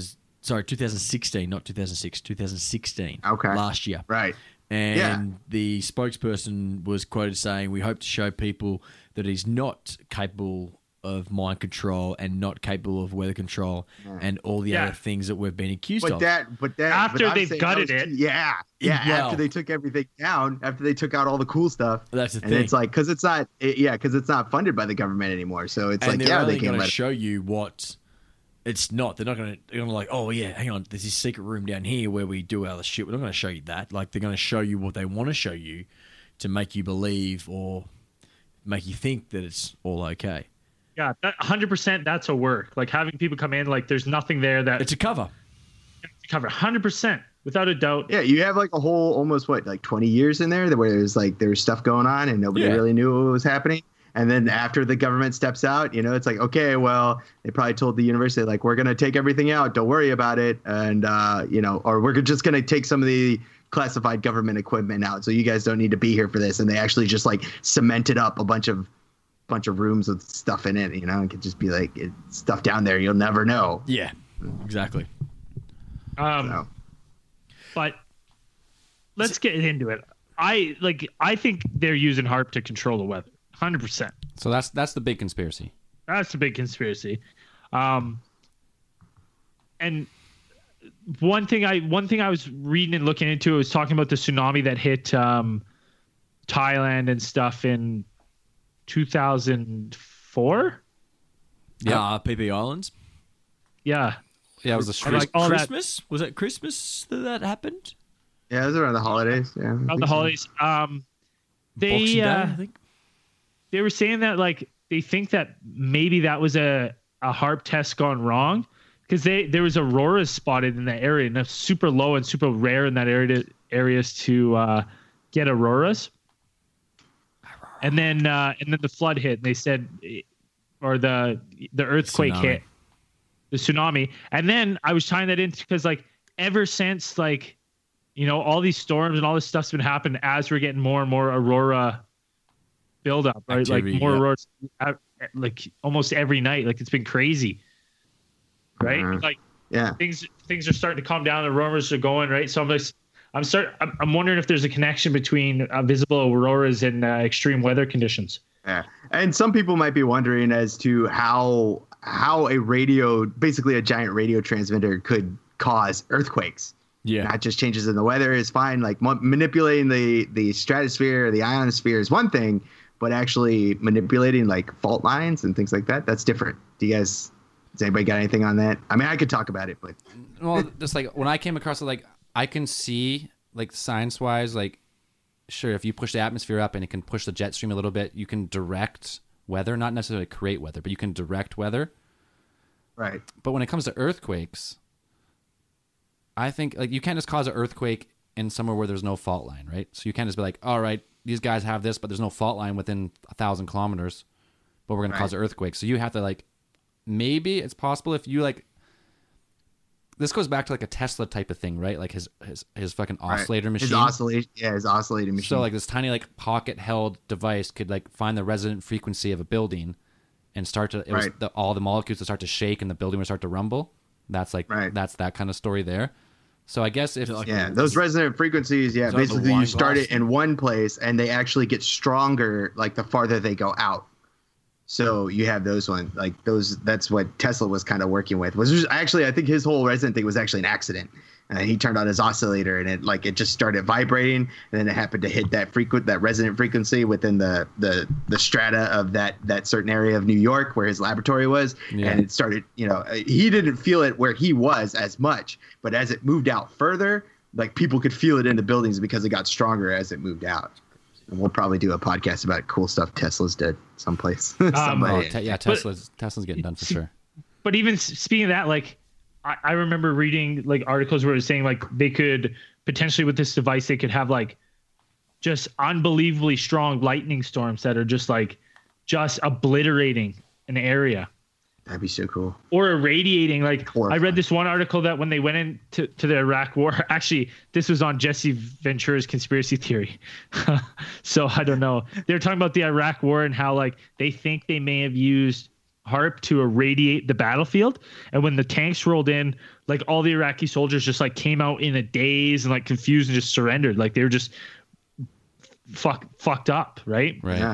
Speaker 7: 2016, not 2006, 2016.
Speaker 8: Okay,
Speaker 7: last year,
Speaker 8: right?
Speaker 7: And the spokesperson was quoted saying, "We hope to show people that he's not capable of mind control and not capable of weather control and all the other things that we've been accused of."
Speaker 5: After they've gutted it.
Speaker 8: After they took everything down, after they took out all the cool stuff.
Speaker 7: That's the thing.
Speaker 8: And it's like, because it's not funded by the government anymore. So it's
Speaker 7: and
Speaker 8: like,
Speaker 7: they're
Speaker 8: they
Speaker 7: going to show you what it's not. They're not going to like, oh yeah, hang on, there's this secret room down here where we do other shit. We're not going to show you that. Like, they're going to show you what they want to show you to make you believe or make you think that it's all okay.
Speaker 5: Yeah, 100%. That's a work. Like, having people come in, like, there's nothing there that
Speaker 7: it's a cover.
Speaker 5: It's a cover, 100%, without a doubt.
Speaker 8: Yeah, you have like a whole almost 20 years in there where there's stuff going on and nobody really knew what was happening. And then after the government steps out, it's like, okay, well, they probably told the university, like, we're going to take everything out. Don't worry about it. And, or we're just going to take some of the classified government equipment out. So you guys don't need to be here for this. And they actually just like cemented up a bunch of rooms with stuff in it. It could just be like stuff down there. You'll never know.
Speaker 7: Yeah, exactly.
Speaker 5: But let's get into it. I think they're using HAARP to control the weather. 100%.
Speaker 6: So that's the big conspiracy.
Speaker 5: That's the big conspiracy. And one thing I was reading and looking into was talking about the tsunami that hit Thailand and stuff in 2004.
Speaker 7: Yeah, PP Islands.
Speaker 5: Yeah,
Speaker 6: it was
Speaker 7: Christmas. Was it Christmas that happened?
Speaker 8: Yeah, it was around the holidays. Yeah,
Speaker 5: around the holidays.
Speaker 7: Boxing Day, I think.
Speaker 5: They were saying that they think that maybe that was a HAARP test gone wrong, because there was auroras spotted in that area, and it's super low and super rare in that areas to get auroras. And then the flood hit, and they said, or the earthquake hit, the tsunami. And then I was tying that in because ever since all these storms and all this stuff's been happening as we're getting more and more aurora buildup, right?
Speaker 7: Activity,
Speaker 5: more auroras, almost every night. It's been crazy, right? Things are starting to calm down. The auroras are going, right? So I'm wondering if there's a connection between visible auroras and extreme weather conditions.
Speaker 8: Yeah, and some people might be wondering as to how a radio, basically a giant radio transmitter, could cause earthquakes.
Speaker 7: Yeah,
Speaker 8: not just changes in the weather is fine. Like manipulating the stratosphere or the ionosphere is one thing, but actually manipulating fault lines and things like that—that's different. Does anybody got anything on that? I mean, I could talk about it, but
Speaker 6: just when I came across it, I can see science wise, sure, if you push the atmosphere up and it can push the jet stream a little bit, you can direct weather, not necessarily create weather, but you can direct weather.
Speaker 8: Right.
Speaker 6: But when it comes to earthquakes, I think you can't just cause an earthquake in somewhere where there's no fault line, right? So you can't just be like, all right, these guys have this, but there's no fault line within 1,000 kilometers, but we're going to cause an earthquake. So you have to maybe it's possible if you this goes back to like a Tesla type of thing, right? Like his fucking oscillator machine.
Speaker 8: His oscillator machine.
Speaker 6: So like this tiny like pocket held device could like find the resonant frequency of a building and start to all the molecules would start to shake and the building would start to rumble. That's like that's that kind of story there. So I guess if
Speaker 8: those resonant frequencies, basically you start it in one place and they actually get stronger like the farther they go out. So you have those ones, like those. That's what Tesla was kind of working with. Was actually, I think his whole resonant thing was actually an accident. He turned on his oscillator and it just started vibrating, and then it happened to hit that resonant frequency within the strata of that certain area of New York where his laboratory was, and it started. He didn't feel it where he was as much, but as it moved out further, like people could feel it in the buildings because it got stronger as it moved out. And we'll probably do a podcast about cool stuff Tesla's did someplace.
Speaker 6: Tesla's getting done for sure.
Speaker 5: But even speaking of that, like I remember reading like articles where it was saying like they could potentially with this device they could have like just unbelievably strong lightning storms that are just obliterating an area.
Speaker 8: That'd be so cool.
Speaker 5: Or irradiating. Like I read this one article that when they went into the Iraq War, actually this was on Jesse Ventura's conspiracy theory. So I don't know. They were talking about the Iraq War and how like they think they may have used HAARP to irradiate the battlefield. And when the tanks rolled in, like all the Iraqi soldiers just like came out in a daze and like confused and just surrendered. Like they were just fucked up. Right.
Speaker 6: Yeah.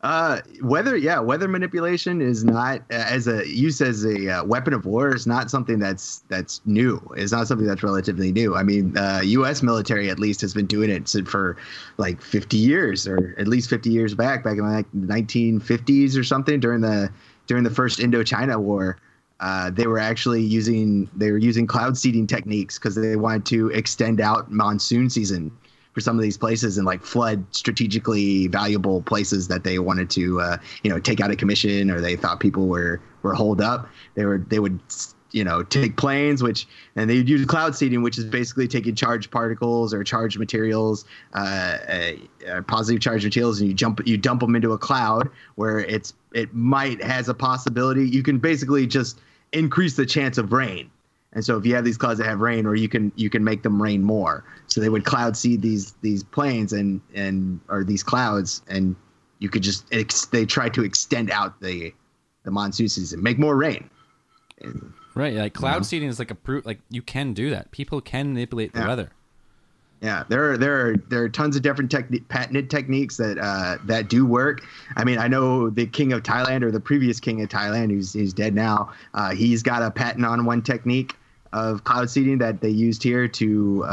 Speaker 8: Weather manipulation is not as a weapon of war is not something that's new. It's not something that's relatively new. I mean, U.S. military at least has been doing it for like 50 years, or at least 50 years back in like 1950s or something during the first Indochina War. They were using cloud seeding techniques because they wanted to extend out monsoon season for some of these places and like flood strategically valuable places that they wanted to take out of commission, or they thought people were holed up. They would take planes, and they'd use cloud seeding, which is basically taking charged particles or charged materials, positive charged materials, and you dump them into a cloud where it might has a possibility. You can basically just increase the chance of rain. And so if you have these clouds that have rain, or you can make them rain more. So they would cloud seed these planes or these clouds, and you could just they try to extend out the monsoon season, make more rain.
Speaker 6: Right, like cloud seeding is like a proof. Like you can do that. People can manipulate the weather.
Speaker 8: Yeah, there are tons of different patented techniques that do work. I mean, I know the king of Thailand, or the previous king of Thailand, who's dead now. He's got a patent on one technique of cloud seeding that they used here to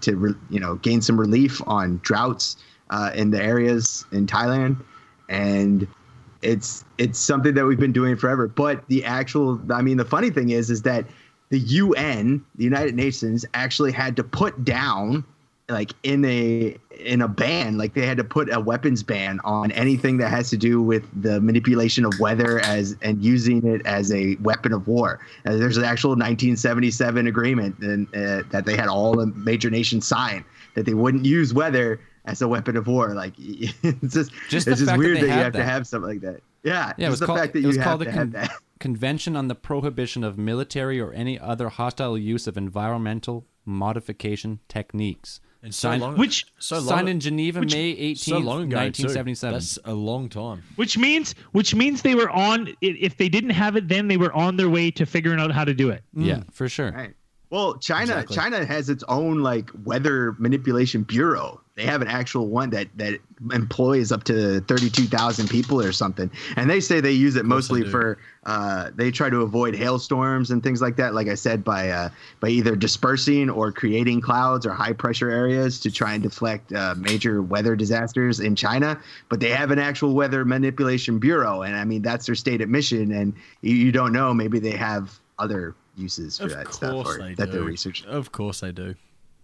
Speaker 8: gain some relief on droughts in the areas in Thailand, and it's something that we've been doing forever. But the funny thing is that the UN, the United Nations, actually had to put down, like in a ban, like they had to put a weapons ban on anything that has to do with the manipulation of weather and using it as a weapon of war. There's an actual 1977 agreement that they had all the major nations sign that they wouldn't use weather as a weapon of war. Like it's just weird that you have to have something like that. Yeah,
Speaker 6: it was called the Convention on the Prohibition of Military or Any Other Hostile Use of Environmental Modification Techniques.
Speaker 7: And
Speaker 6: signed in Geneva, May 18th, 1977.
Speaker 7: That's a long time.
Speaker 5: Which means they were on. If they didn't have it then, they were on their way to figuring out how to do it.
Speaker 6: Yeah, for sure.
Speaker 8: Right. Well, China has its own like weather manipulation bureau. They have an actual one that employs up to 32,000 people or something, and they say they use it mostly for. They try to avoid hailstorms and things like that. Like I said, by either dispersing or creating clouds or high pressure areas to try and deflect major weather disasters in China. But they have an actual weather manipulation bureau, and I mean that's their stated mission. And you don't know, maybe they have other uses for that stuff that they're researching.
Speaker 7: Of course they do.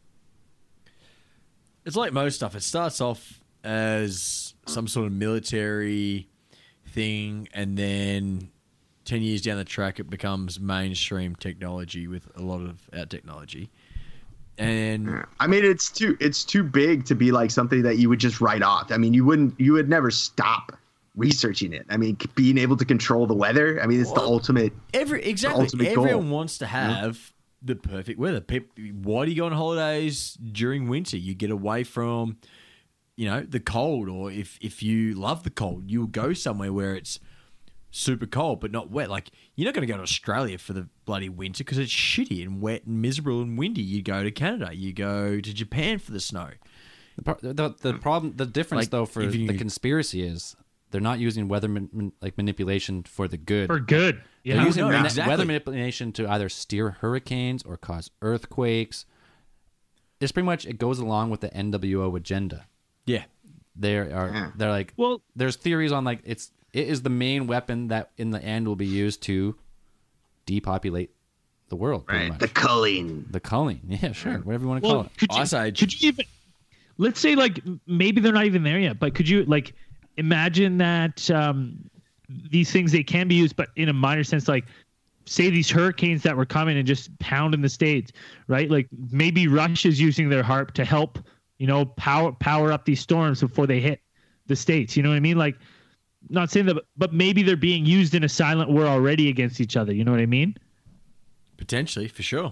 Speaker 7: It's like most stuff. It starts off as some sort of military thing, and then 10 years down the track, it becomes mainstream technology with a lot of our technology. And
Speaker 8: I mean, it's too big to be like something that you would just write off. I mean, you would never stop researching it. I mean, being able to control the weather. I mean, it's the ultimate.
Speaker 7: Everyone wants to have the perfect weather. Why do you go on holidays during winter? You get away from, the cold, or if you love the cold, you'll go somewhere where it's super cold but not wet. Like, you're not going to go to Australia for the bloody winter because it's shitty and wet and miserable and windy. You go to Canada. You go to Japan for the snow.
Speaker 6: The problem, the difference though for the conspiracy is they're not using weather manipulation for the good.
Speaker 5: For good, yeah.
Speaker 6: They're using weather manipulation to either steer hurricanes or cause earthquakes. It's pretty much, it goes along with the NWO agenda.
Speaker 7: Yeah,
Speaker 6: they're like, well, there's theories on like it is the main weapon that in the end will be used to depopulate the world.
Speaker 8: Right,
Speaker 6: much.
Speaker 8: the culling.
Speaker 6: Yeah, sure, whatever you want to call it.
Speaker 5: Could you even, let's say, like, maybe they're not even there yet, but could you, like, imagine that these things, they can be used, but in a minor sense, like, say these hurricanes that were coming and just pounding the States, right? Like, maybe Russia's using their HAARP to help, power up these storms before they hit the States. You know what I mean? Like, not saying that, but maybe they're being used in a silent war already against each other. You know what I mean?
Speaker 7: Potentially, for sure.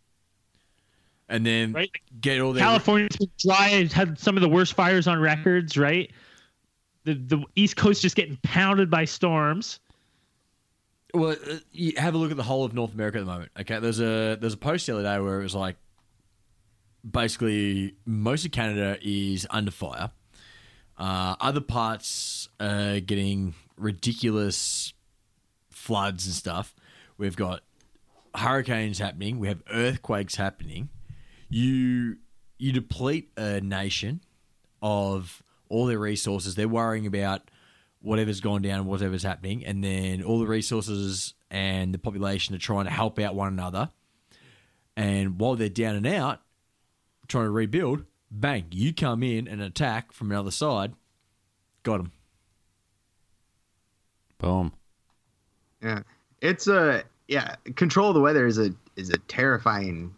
Speaker 7: And then get all their...
Speaker 5: California's been dry. It's had some of the worst fires on records, right? The East Coast just getting pounded by storms.
Speaker 7: Well, you have a look at the whole of North America at the moment. Okay, there's a post the other day where it was like, basically most of Canada is under fire. Other parts are getting ridiculous floods and stuff. We've got hurricanes happening. We have earthquakes happening. You deplete a nation of all their resources. They're worrying about whatever's gone down, whatever's happening, and then all the resources and the population are trying to help out one another. And while they're down and out, trying to rebuild, bang, you come in and attack from another side. Got them.
Speaker 6: Boom.
Speaker 8: Yeah. It's control of the weather is a terrifying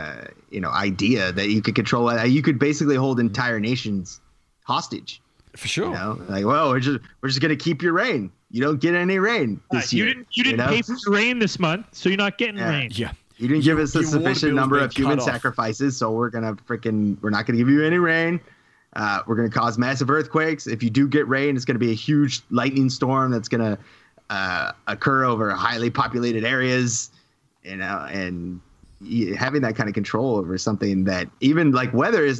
Speaker 8: idea that you could control. You could basically hold entire nations hostage.
Speaker 7: For sure.
Speaker 8: Like, well, we're just gonna keep your rain. You don't get any rain this year.
Speaker 5: You didn't pay for the rain this month, so you're not getting rain.
Speaker 7: Yeah.
Speaker 8: You didn't give us a sufficient number of human sacrifices, so we're not gonna give you any rain. We're gonna cause massive earthquakes. If you do get rain, it's gonna be a huge lightning storm that's gonna occur over highly populated areas. And having that kind of control over something that even like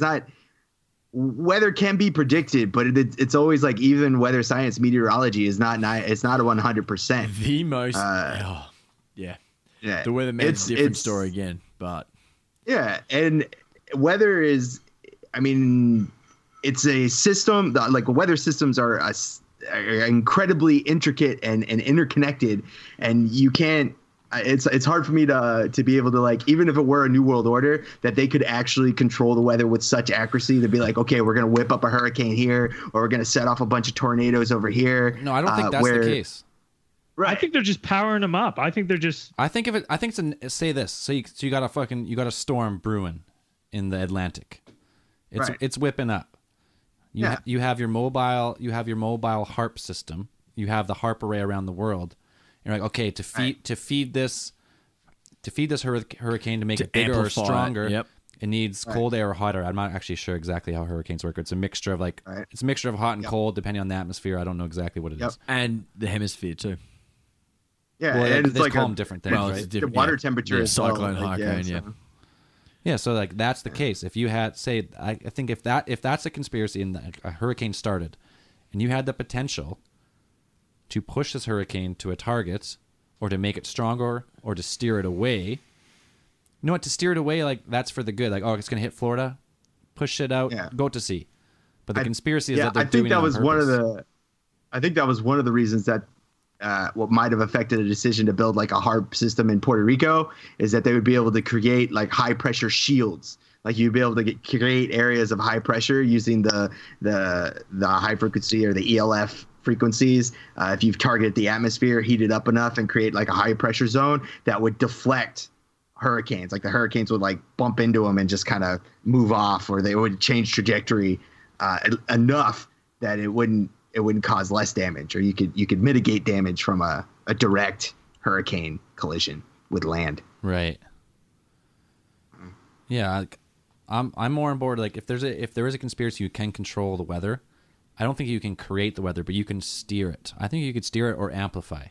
Speaker 8: weather can be predicted, but it's always like even weather science, meteorology is it's not a 100%.
Speaker 7: The most, yeah. The weatherman's a different story again, but
Speaker 8: yeah, and weather is, it's a system. Like weather systems are incredibly intricate and interconnected, and you can't. It's hard for me to be able to, like, even if it were a new world order, that they could actually control the weather with such accuracy to be like, okay, we're going to whip up a hurricane here, or we're going to set off a bunch of tornadoes over here.
Speaker 6: No, I don't think that's the case.
Speaker 8: Right.
Speaker 5: I think they're just powering them up. I think they're just.
Speaker 6: I think say this. So you got a storm brewing in the Atlantic. It's whipping up. You have your mobile HAARP system. You have the HAARP array around the world. You're like, okay, to feed this hurricane to make it bigger or stronger, it needs cold air or hot air. I'm not actually sure exactly how hurricanes work. It's a mixture of it's a mixture of hot and cold depending on the atmosphere. I don't know exactly what it is.
Speaker 7: And the hemisphere too.
Speaker 8: Yeah,
Speaker 6: well,
Speaker 8: and
Speaker 6: it's like call them different things, right?
Speaker 8: The water temperature is
Speaker 7: cyclone, hurricane,
Speaker 6: Yeah, so like that's the case. If you had, say, I think if that's a conspiracy and a hurricane started, and you had the potential to push this hurricane to a target, or to make it stronger, or to steer it away. You know what? To steer it away, like that's for the good. Like, oh, it's gonna hit Florida, push it out, go to sea. But the conspiracy is that they're doing it on purpose.
Speaker 8: I think that was one of the reasons that what might have affected a decision to build like a HAARP system in Puerto Rico is that they would be able to create like high pressure shields. Like you'd be able to create areas of high pressure using the high frequency or the ELF frequencies. If you've targeted the atmosphere, heat it up enough and create like a high pressure zone that would deflect hurricanes. Like the hurricanes would like bump into them and just kind of move off, or they would change trajectory enough that it wouldn't cause less damage, or you could mitigate damage from a direct hurricane collision with land.
Speaker 6: Right. Yeah, I'm more on board. Like if there is a conspiracy, you can control the weather. I don't think you can create the weather, but you can steer it. I think you could steer it or amplify.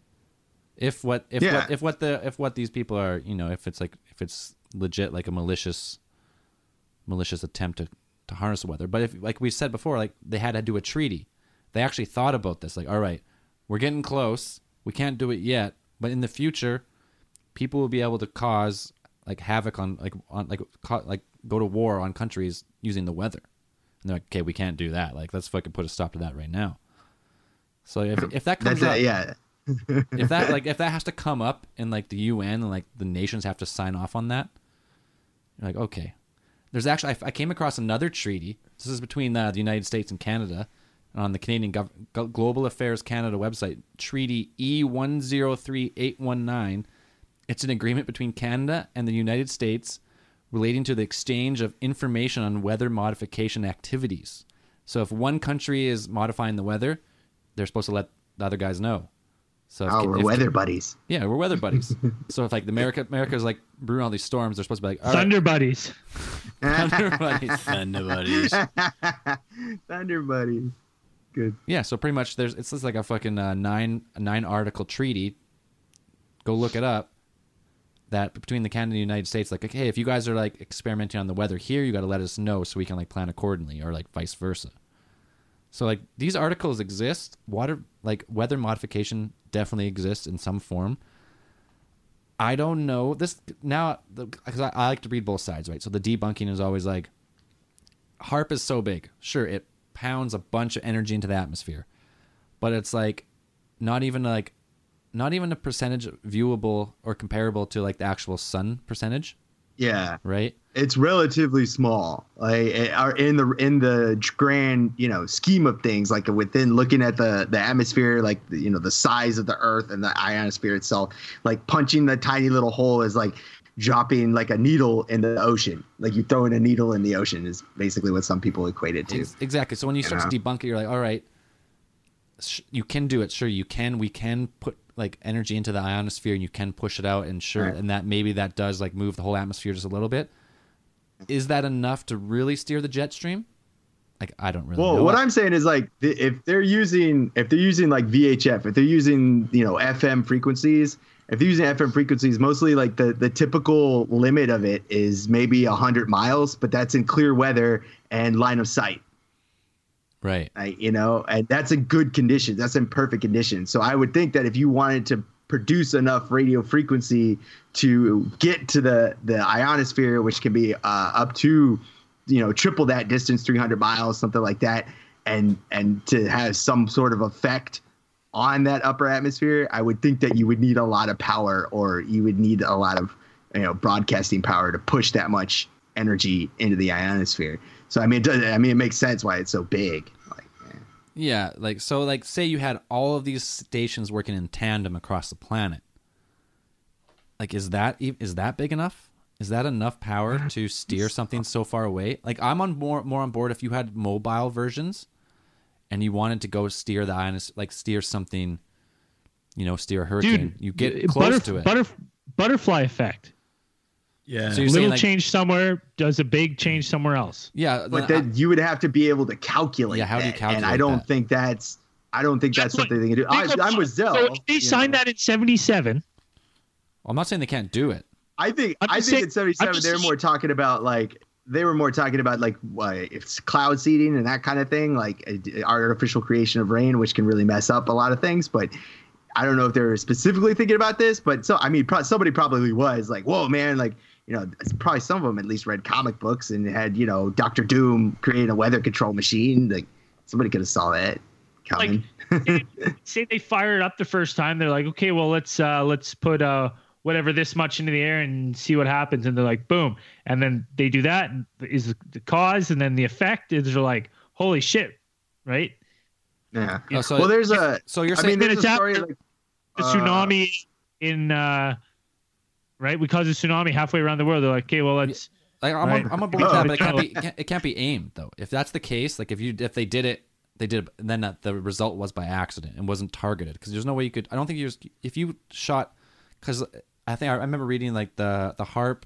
Speaker 6: If what these people are, if it's legit, like a malicious attempt to harness the weather. But if, like we said before, like they had to do a treaty. They actually thought about this. Like, all right, we're getting close. We can't do it yet, but in the future, people will be able to cause like havoc on go to war on countries using the weather. And they're like, okay, we can't do that. Like, let's fucking put a stop to that right now. So if that comes up, if that has to come up in like the UN and like the nations have to sign off on that, you're like, okay. There's actually I came across another treaty. This is between the United States and Canada on the Canadian Global Affairs Canada website. Treaty E103819. It's an agreement between Canada and the United States relating to the exchange of information on weather modification activities. So if one country is modifying the weather, they're supposed to let the other guys know. So
Speaker 8: we're weather buddies.
Speaker 6: Yeah, we're weather buddies. So if like America's like brewing all these storms, they're supposed to be like, all
Speaker 5: Thunder
Speaker 6: right.
Speaker 5: buddies.
Speaker 6: Thunder buddies.
Speaker 7: Thunder buddies.
Speaker 8: Thunder buddies. Good.
Speaker 6: Yeah, so pretty much it's just like a fucking nine article treaty. Go look it up. That between the Canada and the United States, like, okay, if you guys are like experimenting on the weather here, you got to let us know so we can like plan accordingly, or like vice versa. So like these articles exist. Weather modification definitely exists in some form. I don't know this now because I like to read both sides, right? So the debunking is always like, HAARP is so big. Sure, it pounds a bunch of energy into the atmosphere, but it's like not even a percentage viewable or comparable to like the actual sun percentage.
Speaker 8: Yeah.
Speaker 6: Right.
Speaker 8: It's relatively small, like in the grand, scheme of things, like within looking at the atmosphere, like, the size of the Earth and the ionosphere itself, like punching the tiny little hole is like dropping like a needle in the ocean. Like you throwing a needle in the ocean is basically what some people equate it to.
Speaker 6: Exactly. So when you start to debunk it, you're like, all right, you can do it. Sure, you can. We can put like energy into the ionosphere and you can push it out, and sure, right. And that maybe that does like move the whole atmosphere just a little bit. Is that enough to really steer the jet stream? Like, I don't really know.
Speaker 8: Well, what I'm saying is like if they're using like VHF, if they're using FM frequencies, mostly like the typical limit of it is maybe 100 miles, but that's in clear weather and line of sight.
Speaker 6: Right.
Speaker 8: And that's in good condition. That's in perfect condition. So I would think that if you wanted to produce enough radio frequency to get to the ionosphere, which can be up to, triple that distance, 300 miles, something like that, and to have some sort of effect on that upper atmosphere, I would think that you would need a lot of power, or you would need a lot of, broadcasting power to push that much energy into the ionosphere. So, it makes sense why it's so big.
Speaker 6: Yeah, say you had all of these stations working in tandem across the planet. Like, is that big enough? Is that enough power to steer something so far away? Like, I'm more on board if you had mobile versions, and you wanted to go steer the ionosphere, like steer something, steer a hurricane.
Speaker 5: Dude,
Speaker 6: you get close to it.
Speaker 5: Butterfly effect.
Speaker 7: Yeah.
Speaker 5: So little change somewhere does a big change somewhere else.
Speaker 6: Yeah,
Speaker 8: but then you would have to be able to calculate.
Speaker 6: Yeah, how do you calculate?
Speaker 8: And I don't think that's something they can do. I'm with Zell.
Speaker 5: So if they signed that in '77,
Speaker 6: I'm not saying they can't do it.
Speaker 8: I think in '77 they were more talking about like it's cloud seeding and that kind of thing, like artificial creation of rain, which can really mess up a lot of things. But I don't know if they're specifically thinking about this. But somebody probably was like, whoa, man, like. Probably some of them at least read comic books and had, Dr. Doom creating a weather control machine. Like somebody could have saw that coming.
Speaker 5: Like, say they fire it up the first time. They're like, okay, well, let's put whatever this much into the air and see what happens. And they're like, boom. And then they do that is the cause. And then the effect is they're like, holy shit. Right.
Speaker 8: Yeah.
Speaker 6: So
Speaker 8: there's
Speaker 6: so you're saying
Speaker 8: there's a story like
Speaker 5: the tsunami in, right, we caused a tsunami halfway around the world. They're like, okay, well, let's.
Speaker 6: Like, I'm gonna believe that, but it can't be aimed though. If that's the case, like if they did it, then the result was by accident and wasn't targeted, because there's no way you could. I don't think if you shot, because I remember reading like the HAARP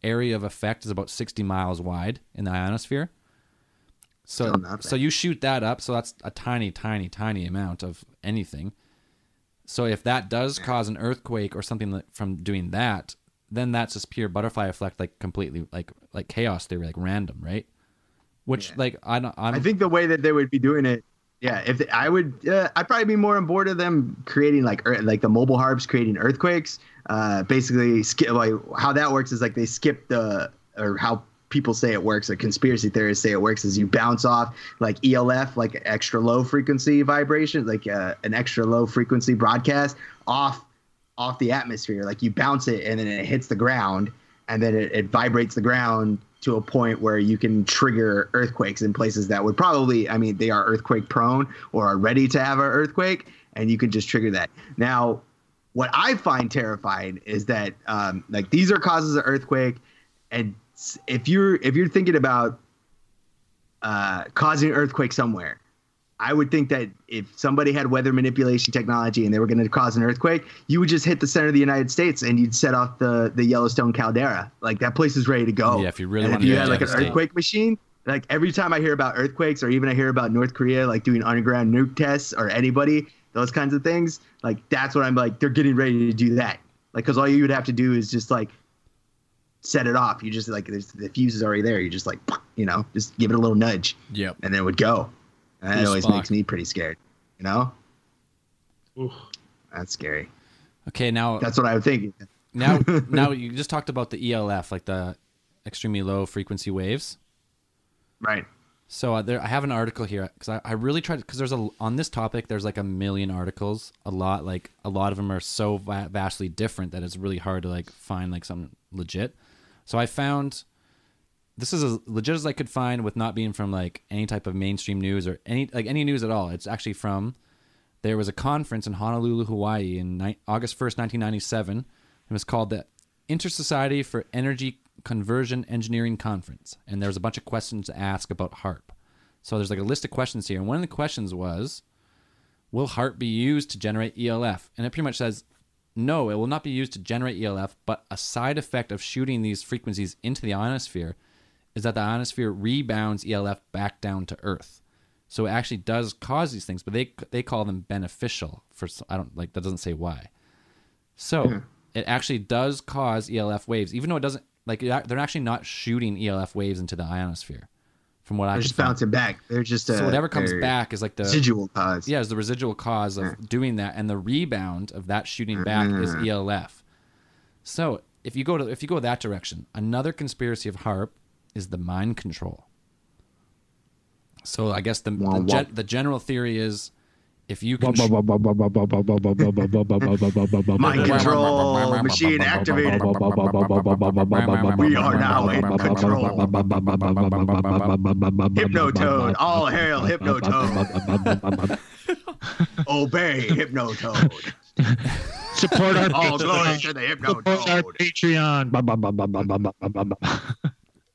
Speaker 6: area of effect is about 60 miles wide in the ionosphere. So you shoot that up, so that's a tiny, tiny, tiny amount of anything. So if that does cause an earthquake or something from doing that, then that's just pure butterfly effect, like completely like chaos theory, like random, right? Which I
Speaker 8: think the way that they would be doing it, I'd probably be more on board of them creating like the mobile harps creating earthquakes. Basically, how that works is like they skip how people say it works, or conspiracy theorists say it works, is you bounce off like ELF, like extra low frequency vibration, like an extra low frequency broadcast off the atmosphere. Like you bounce it and then it hits the ground, and then it vibrates the ground to a point where you can trigger earthquakes in places that would probably, I mean, they are earthquake prone or are ready to have an earthquake, and you can just trigger that. Now, what I find terrifying is that like these are causes of earthquake, and if you're thinking about causing an earthquake somewhere, I would think that if somebody had weather manipulation technology and they were going to cause an earthquake, you would just hit the center of the United States and you'd set off the Yellowstone caldera. Like that place is ready to go.
Speaker 6: Yeah, if you really
Speaker 8: want to. If you had like an earthquake machine, like every time I hear about earthquakes, or even I hear about North Korea like doing underground nuke tests, or anybody, those kinds of things, like that's what I'm like, they're getting ready to do that. Like, because all you would have to do is just like set it off. You just like, the fuse is already there. You just like, just give it a little nudge.
Speaker 7: Yep.
Speaker 8: And then it would go. And that always makes me pretty scared, Oof. That's scary.
Speaker 6: Okay, now
Speaker 8: that's what I would think.
Speaker 6: Now you just talked about the ELF, like the extremely low frequency waves,
Speaker 8: right?
Speaker 6: So I have an article here because I really tried, because on this topic there's like a million articles, a lot of them are so vastly different that it's really hard to like find like something legit. So I found. This is as legit as I could find with not being from like any type of mainstream news or any news at all. It's actually from, there was a conference in Honolulu, Hawaii in August 1st, 1997. It was called the Intersociety for Energy Conversion Engineering Conference. And there was a bunch of questions to ask about HAARP. So there's like a list of questions here. And one of the questions was, will HAARP be used to generate ELF? And it pretty much says, no, it will not be used to generate ELF, but a side effect of shooting these frequencies into the ionosphere is that the ionosphere rebounds ELF back down to Earth. So it actually does cause these things, but they call them beneficial. That doesn't say why. So it actually does cause ELF waves, even though it doesn't, like they're actually not shooting ELF waves into the ionosphere. From what
Speaker 8: they're just bouncing back. They're just
Speaker 6: so whatever comes back is like the
Speaker 8: residual cause.
Speaker 6: Yeah, is the residual cause of doing that, and the rebound of that shooting back is ELF. So if you go that direction, another conspiracy of HAARP is the mind control. So I guess the general theory is, if you can
Speaker 8: mind control machine activated. We are now in control. Hypnotoad, all hail Hypnotoad. Obey Hypnotoad.
Speaker 5: Support our
Speaker 8: all glory to the Hypnotoad.
Speaker 5: Support our Patreon.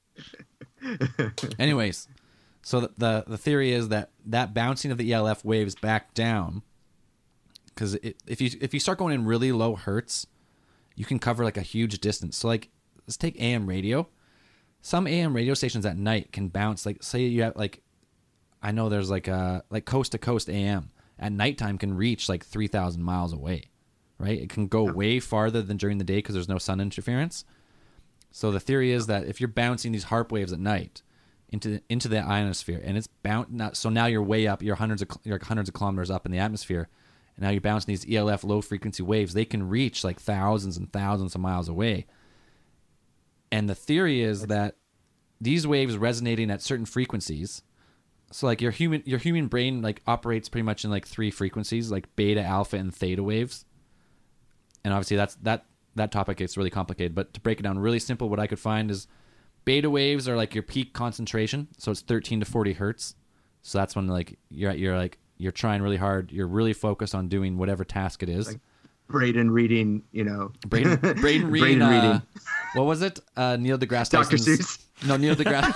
Speaker 6: Anyways, so the theory is that bouncing of the ELF waves back down, because if you start going in really low hertz, you can cover like a huge distance. So like, let's take AM radio. Some AM radio stations at night can bounce, like say you have like, I know there's like coast to coast AM at nighttime can reach like 3,000 miles away, right? It can go way farther than during the day because there's no sun interference. So the theory is that if you're bouncing these HAARP waves at night into the ionosphere, and it's so now you're way up, you're hundreds of kilometers up in the atmosphere, and now you're bouncing these ELF low frequency waves. They can reach like thousands and thousands of miles away. And the theory is that these waves resonating at certain frequencies, so like your human brain like operates pretty much in like three frequencies, like beta, alpha, and theta waves. And obviously that topic gets really complicated, but to break it down really simple, what I could find is beta waves are like your peak concentration, so it's 13 to 40 hertz. So that's when like you're trying really hard, you're really focused on doing whatever task it is. Like
Speaker 8: Braden reading,
Speaker 6: Braden reading. What was it? Neil deGrasse
Speaker 8: Dr.
Speaker 6: Tyson's.
Speaker 8: Seuss.
Speaker 6: No, Neil deGrasse.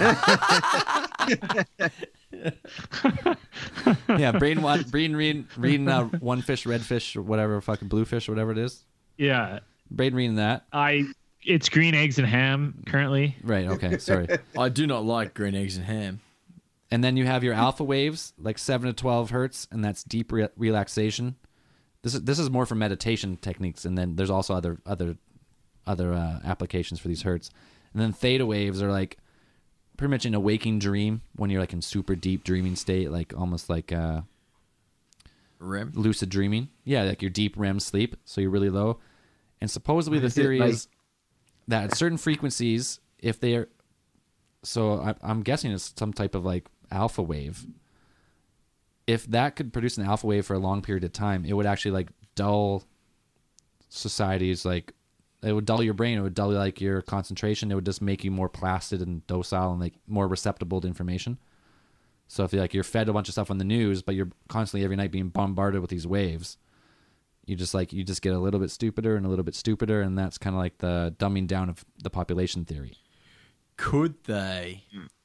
Speaker 6: Yeah, Braden reading one fish, red fish, or whatever, fucking blue fish, or whatever it is.
Speaker 5: Yeah.
Speaker 6: Braden reading that.
Speaker 5: I It's green eggs and ham currently.
Speaker 6: Right. Okay. Sorry.
Speaker 7: I do not like green eggs and ham.
Speaker 6: And then you have your alpha waves, like 7 to 12 hertz, and that's deep relaxation. This is more for meditation techniques, and then there's also other applications for these hertz. And then theta waves are like pretty much in a waking dream when you're like in super deep dreaming state, like almost like
Speaker 7: REM?
Speaker 6: lucid dreaming. Yeah, like your deep REM sleep, so you're really low. And supposedly the
Speaker 8: Is it
Speaker 6: theory
Speaker 8: like-
Speaker 6: is that at certain frequencies, if they are, so I'm guessing it's some type of like alpha wave. If that could produce an alpha wave for a long period of time, it would actually like dull societies, like it would dull your brain, it would dull like your concentration, it would just make you more placid and docile and like more receptible to information. So if you're fed a bunch of stuff on the news, but you're constantly every night being bombarded with these waves, you just get a little bit stupider and a little bit stupider, and that's kind of like the dumbing down of the population theory.
Speaker 7: Could they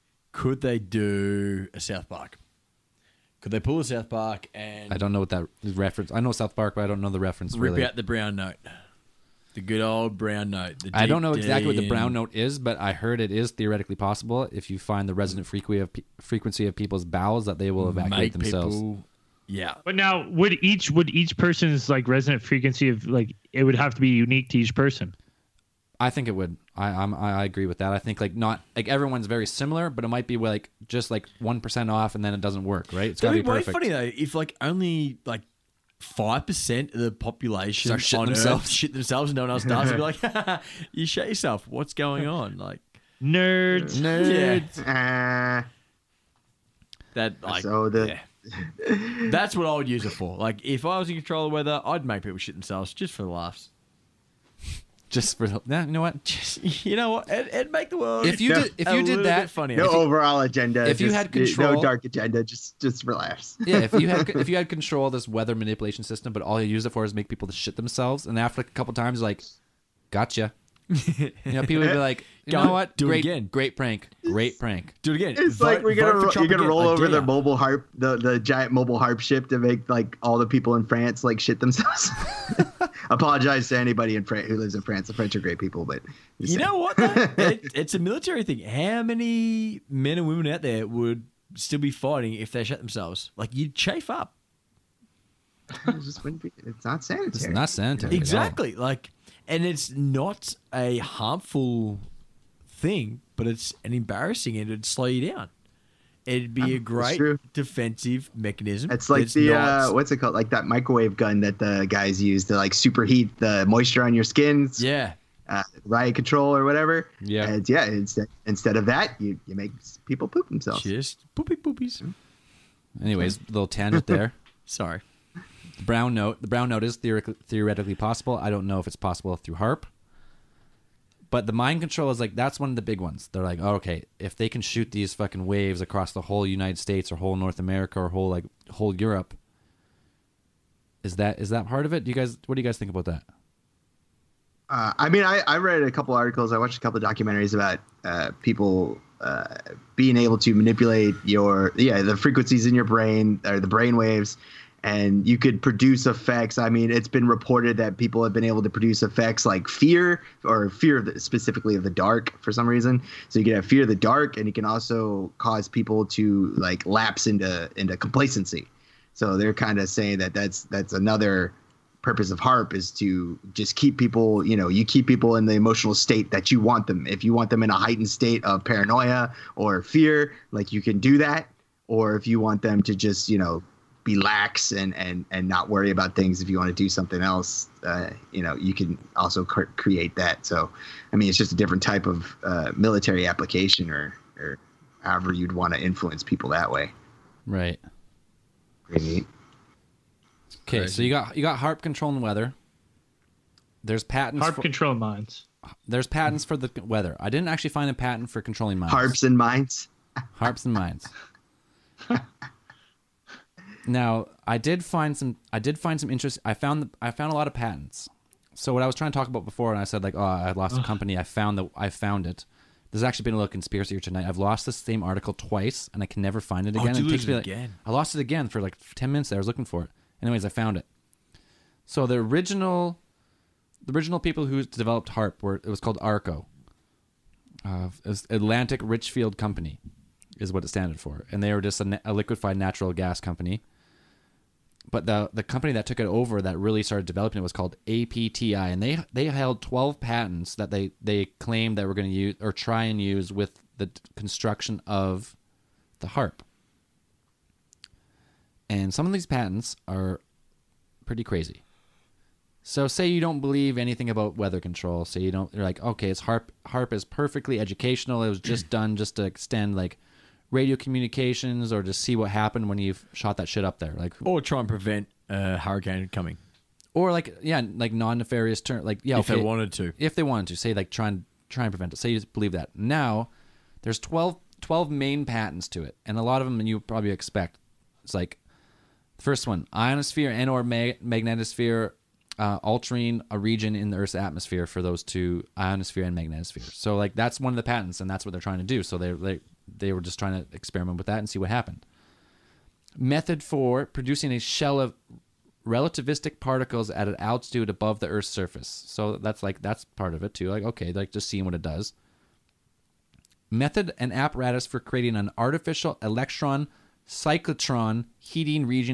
Speaker 7: do a South Park? Could they pull a South Park and
Speaker 6: I don't know what that is reference. I know South Park, but I don't know the reference
Speaker 7: rip
Speaker 6: really.
Speaker 7: out the brown note? The good old brown note.
Speaker 6: I don't know exactly what the brown
Speaker 7: note.
Speaker 6: note is, but I heard it is theoretically possible if you find the resonant frequency of people's bowels that they will evacuate themselves.
Speaker 7: Yeah.
Speaker 5: But now, would each person's like resonant frequency of like it would have to be unique to each person?
Speaker 6: I think it would. I agree with that. I think like not like everyone's very similar, but it might be like just like 1% off, and then it doesn't work, right? It's gotta be
Speaker 7: That'd be
Speaker 6: perfect.
Speaker 7: funny though if like only like 5% of the population
Speaker 6: Start shitting
Speaker 7: on
Speaker 6: themselves.
Speaker 7: Earth shit themselves and no one else does. It'd be like, you shit yourself. What's going on? Like
Speaker 5: Nerds.
Speaker 7: Yeah. That like
Speaker 8: So the-
Speaker 7: yeah. That's what I would use it for. Like if I was in control of the weather, I'd make people shit themselves just for the laughs.
Speaker 6: Just for you know what?
Speaker 7: Just, you know what? It'd make the world
Speaker 6: If you did
Speaker 7: little
Speaker 6: that,
Speaker 7: bit funnier.
Speaker 8: No overall agenda.
Speaker 6: if you had control-
Speaker 8: no dark agenda. Just relax.
Speaker 6: Yeah, if you had control of this weather manipulation system, but all you use it for is make people to shit themselves, and after a couple times, like, gotcha. You know, people would be like, you
Speaker 7: Go
Speaker 6: know
Speaker 7: on,
Speaker 6: what?
Speaker 7: do it
Speaker 6: Great,
Speaker 7: again.
Speaker 6: great prank, great prank.
Speaker 7: Do it again.
Speaker 8: It's
Speaker 7: Vote-
Speaker 8: like
Speaker 7: vote for
Speaker 8: you're
Speaker 7: Trump
Speaker 8: gonna
Speaker 7: again.
Speaker 8: roll
Speaker 7: I
Speaker 8: over
Speaker 7: dare
Speaker 8: the
Speaker 7: ya.
Speaker 8: mobile harp, the giant mobile harp ship to make like all the people in France like shit themselves. Apologize to anybody in France who lives in France. The French are great people, but just
Speaker 7: You
Speaker 8: saying.
Speaker 7: know what? Though? It's a military thing. How many men and women out there would still be fighting if they shut themselves? Like you'd chafe up.
Speaker 8: It just wouldn't be. It's not sanitary.
Speaker 6: It's not sanitary. at all.
Speaker 7: Exactly. Like, and it's not a harmful thing, but it's an embarrassing and it'd slow you down. It'd be a great
Speaker 8: true.
Speaker 7: defensive mechanism.
Speaker 8: It's like
Speaker 7: It's
Speaker 8: the
Speaker 7: not-
Speaker 8: what's it called? Like that microwave gun that the guys use to like superheat the moisture on your skin.
Speaker 7: yeah.
Speaker 8: Riot control or whatever.
Speaker 6: Yeah.
Speaker 8: And yeah. Instead of that, you make people poop themselves.
Speaker 7: Just poopies.
Speaker 6: Anyways, little tangent there.
Speaker 7: Sorry.
Speaker 6: The brown note is theoretically possible. I don't know if it's possible through HARP. But the mind control is like, that's one of the big ones. They're like, oh, okay, if they can shoot these fucking waves across the whole United States or whole North America or whole Europe, is that part of it? What do you guys think about that?
Speaker 8: I mean, I read a couple articles. I watched a couple of documentaries about people being able to manipulate the frequencies in your brain or the brain waves, and you could produce effects. I mean, it's been reported that people have been able to produce effects like fear specifically of the dark for some reason. So you can have fear of the dark, and you can also cause people to like lapse into complacency. So they're kind of saying that that's another purpose of HARP is to just keep people, you keep people in the emotional state that you want them. If you want them in a heightened state of paranoia or fear, like you can do that. Or if you want them to just, be lax and not worry about things, if you want to do something else, you can also create that. So, I mean, it's just a different type of military application or however you'd want to influence people that way.
Speaker 6: Right.
Speaker 8: Pretty neat.
Speaker 6: Okay, so you got HARP controlling weather. There's patents.
Speaker 5: HARP control minds.
Speaker 6: There's patents for the weather. I didn't actually find a patent for controlling minds.
Speaker 8: Harps and minds.
Speaker 6: Harps and minds. Now, I did find some interest. I found a lot of patents. So what I was trying to talk about before, and I said like, oh, I lost a company. I found it. There's actually been a little conspiracy here tonight. I've lost the same article twice, and I can never find it again.
Speaker 7: did you
Speaker 6: It takes
Speaker 7: lose
Speaker 6: me,
Speaker 7: it
Speaker 6: like-
Speaker 7: again?
Speaker 6: I lost it again for like 10 minutes. I was looking for it. Anyways, I found it. So the original original people who developed HARP it was called ARCO. It was Atlantic Richfield Company is what it standed for. And they were just a liquefied natural gas company. But the company that took it over that really started developing it was called APTI. And they held 12 patents that they claimed that were going to use or try and use with the construction of the HARP. And some of these patents are pretty crazy. So say you don't believe anything about weather control. Say you're like, okay, it's HARP is perfectly educational. It was just done just to extend like radio communications or just see what happened when you've shot that shit up there. Like,
Speaker 7: or try and prevent a hurricane coming.
Speaker 6: Or like non-nefarious turn. Like, yeah,
Speaker 7: if they wanted to.
Speaker 6: If they wanted to. Say like try and prevent it. Say you just believe that. Now there's 12 main patents to it. And a lot of them you probably expect. It's like, first one, ionosphere and or magnetosphere, altering a region in the Earth's atmosphere for those two, ionosphere and magnetosphere. So like that's one of the patents, and that's what they're trying to do. So they were just trying to experiment with that and see what happened. Method for producing a shell of relativistic particles at an altitude above the Earth's surface. So that's part of it too. Like, okay, like just seeing what it does. Method and apparatus for creating an artificial electron cyclotron heating region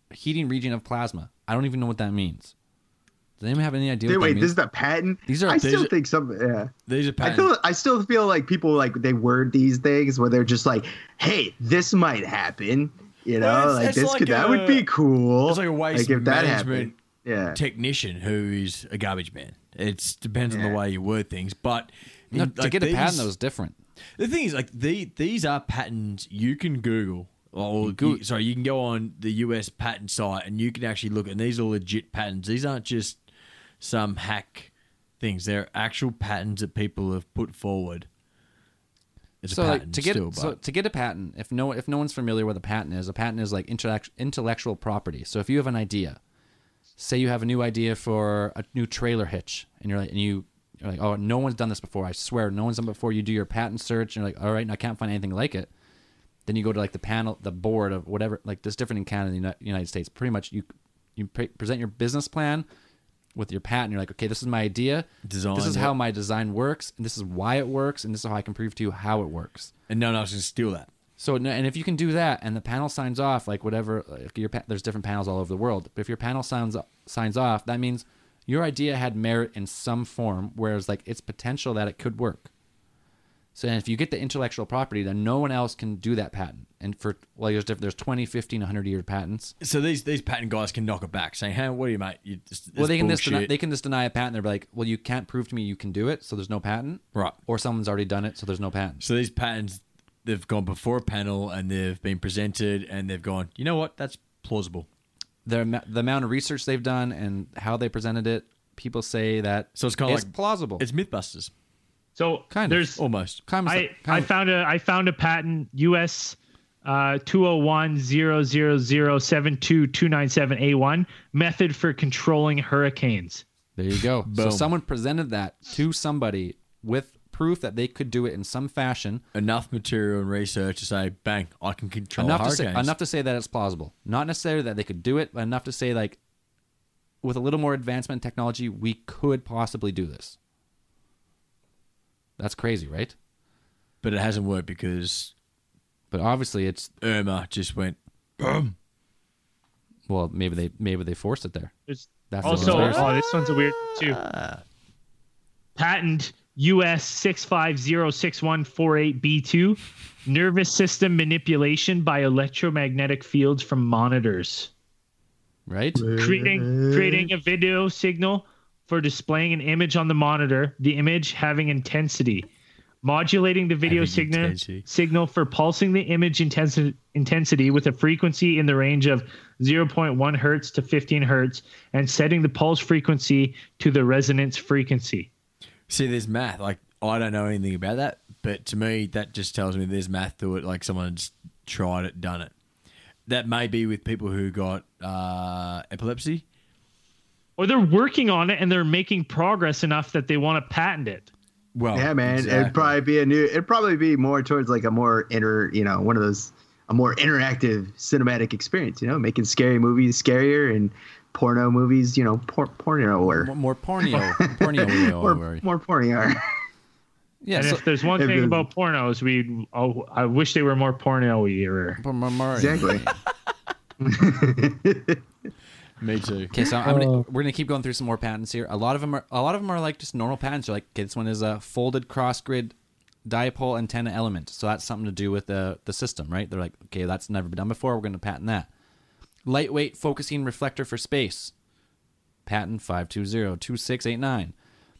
Speaker 6: of plasma. I don't even know what that means. Does anyone have any idea what that means?
Speaker 8: Wait, this is a patent? I still think some, yeah.
Speaker 7: These are patents.
Speaker 8: I still feel like people like they word these things where they're just like, hey, this might happen. You know,
Speaker 7: Well,
Speaker 8: like
Speaker 7: it's
Speaker 8: this
Speaker 7: like
Speaker 8: could that would be cool.
Speaker 7: It's like a waste
Speaker 8: if that
Speaker 7: management
Speaker 8: happened.
Speaker 7: technician who is a garbage man. It depends on the way you word things. But
Speaker 6: No, to get a patent, though, is different.
Speaker 7: The thing is, like these are patents you can Google. You can go on the US patent site and you can actually look, and these are legit patents. These aren't just some hack things. They're actual patents that people have put forward. It's a patent
Speaker 6: to get a patent, if no one's familiar with a patent is like intellectual property. So if you have an idea, say you have a new idea for a new trailer hitch, and you're like, oh, no one's done this before. I swear, no one's done it before. You do your patent search, and you're like, all right, and I can't find anything like it. Then you go to like the board of whatever, like this different in Canada and the United States. Pretty much, you present your business plan with your patent. You're like, okay, this is my idea. This is how my design works, and this is why it works, and this is how I can prove to you how it works.
Speaker 7: And no one else can steal that.
Speaker 6: So, and if you can do that, and the panel signs off, like whatever, like there's different panels all over the world. But if your panel signs off, that means your idea had merit in some form, whereas like it's potential that it could work. So if you get the intellectual property, then no one else can do that patent. And there's 20, 15, 100-year patents.
Speaker 7: So these patent guys can knock it back, saying, "Hey, what are you, mate?
Speaker 6: They can just deny a patent. They're like, well, you can't prove to me you can do it, so there's no patent,
Speaker 7: right?
Speaker 6: Or someone's already done it, so there's no patent.
Speaker 7: So these patents, they've gone before a panel and they've been presented, and they've gone, you know what? That's plausible.
Speaker 6: The amount of research they've done and how they presented it, people say that
Speaker 7: so it's kind of like
Speaker 6: plausible.
Speaker 7: It's MythBusters.
Speaker 5: So
Speaker 6: there's
Speaker 7: almost.
Speaker 5: I found a patent US 201-000-72297A1 method for controlling hurricanes.
Speaker 6: There you go. Boom. So someone presented that to somebody with proof that they could do it in some fashion.
Speaker 7: Enough material and research to say, bang, I can control hurricanes.
Speaker 6: Enough to say that it's plausible. Not necessarily that they could do it, but enough to say like with a little more advancement in technology, we could possibly do this. That's crazy, right?
Speaker 7: But it hasn't worked because...
Speaker 6: But obviously it's...
Speaker 7: Irma just went... boom.
Speaker 6: Well, maybe they forced it there.
Speaker 5: That's also... this one's a weird too. Patent US 6506148B2. Nervous system manipulation by electromagnetic fields from monitors.
Speaker 6: Right?
Speaker 5: Creating a video signal for displaying an image on the monitor, the image having intensity, modulating the video signal for pulsing the image intensity with a frequency in the range of 0.1 hertz to 15 hertz, and setting the pulse frequency to the resonance frequency.
Speaker 7: See, there's math. Like, I don't know anything about that, but to me, that just tells me there's math to it, like someone's tried it, done it. That may be with people who got epilepsy.
Speaker 5: Or they're working on it and they're making progress enough that they want to patent it.
Speaker 8: Well, yeah, man, exactly. It'd probably be more towards like a more a more interactive cinematic experience, making scary movies scarier and porno movies, porno or
Speaker 6: More pornio.
Speaker 8: more porno.
Speaker 6: Yeah,
Speaker 5: and
Speaker 6: so,
Speaker 5: if there's one thing about pornos, I wish they were more porno-y.
Speaker 8: Exactly.
Speaker 7: Me too.
Speaker 6: Okay, so we're gonna keep going through some more patents here. A lot of them are like just normal patents. They're like, okay, this one is a folded cross grid dipole antenna element. So that's something to do with the system, right? They're like, okay, that's never been done before. We're gonna patent that. Lightweight focusing reflector for space. Patent 5202689.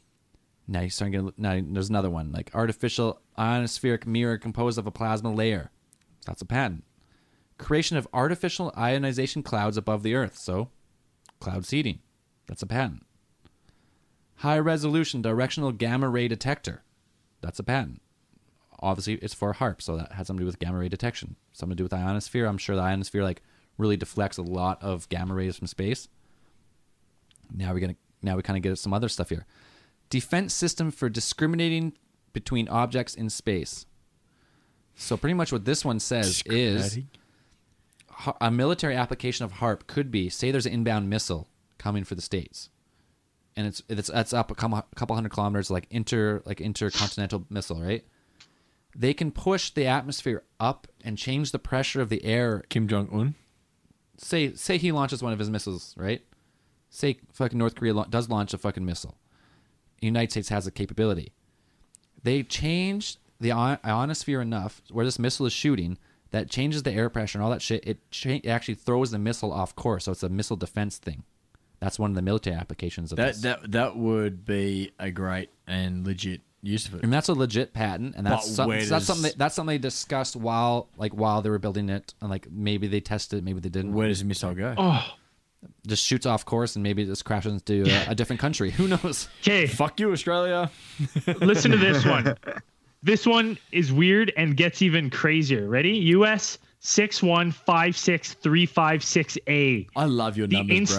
Speaker 6: Now there's another one, like artificial ionospheric mirror composed of a plasma layer. That's a patent. Creation of artificial ionization clouds above the Earth. So, cloud seeding. That's a patent. High resolution directional gamma ray detector. That's a patent. Obviously, it's for HAARP, so that has something to do with gamma ray detection. Something to do with the ionosphere. I'm sure the ionosphere really deflects a lot of gamma rays from space. Now we kind of get some other stuff here. Defense system for discriminating between objects in space. So pretty much what this one says is a military application of HAARP could be, say there's an inbound missile coming for the States, and it's up a couple hundred kilometers, like intercontinental missile, right? They can push the atmosphere up and change the pressure of the air.
Speaker 7: Kim Jong-un?
Speaker 6: Say he launches one of his missiles, right? Say fucking North Korea does launch a fucking missile. The United States has a capability. They change the ionosphere enough where this missile is shooting that changes the air pressure and all that shit. It actually throws the missile off course, so it's a missile defense thing. That's one of the military applications of this.
Speaker 7: That would be a great and legit use of it.
Speaker 6: And that's a legit patent, and that's something they discussed while they were building it, and maybe they tested it, maybe they didn't.
Speaker 7: Where does the missile go?
Speaker 5: Oh,
Speaker 6: just shoots off course, and maybe it just crashes into a different country. Who knows?
Speaker 5: Okay,
Speaker 7: fuck you, Australia.
Speaker 5: Listen to this one. This one is weird and gets even crazier. Ready? US 6156356A.
Speaker 7: I love your numbers,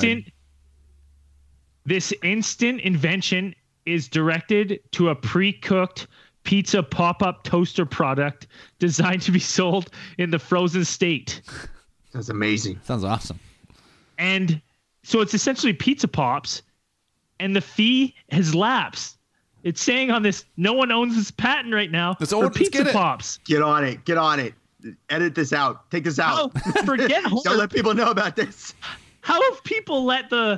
Speaker 5: This instant invention is directed to a pre-cooked pizza pop-up toaster product designed to be sold in the frozen state.
Speaker 8: That's amazing.
Speaker 6: Sounds awesome.
Speaker 5: And so it's essentially pizza pops, and the fee has lapsed. It's saying on this, no one owns this patent right now for pizza pops.
Speaker 8: Get on it. Edit this out. Take this out.
Speaker 5: Oh, forget
Speaker 8: Don't let people know about this.
Speaker 5: How have people let the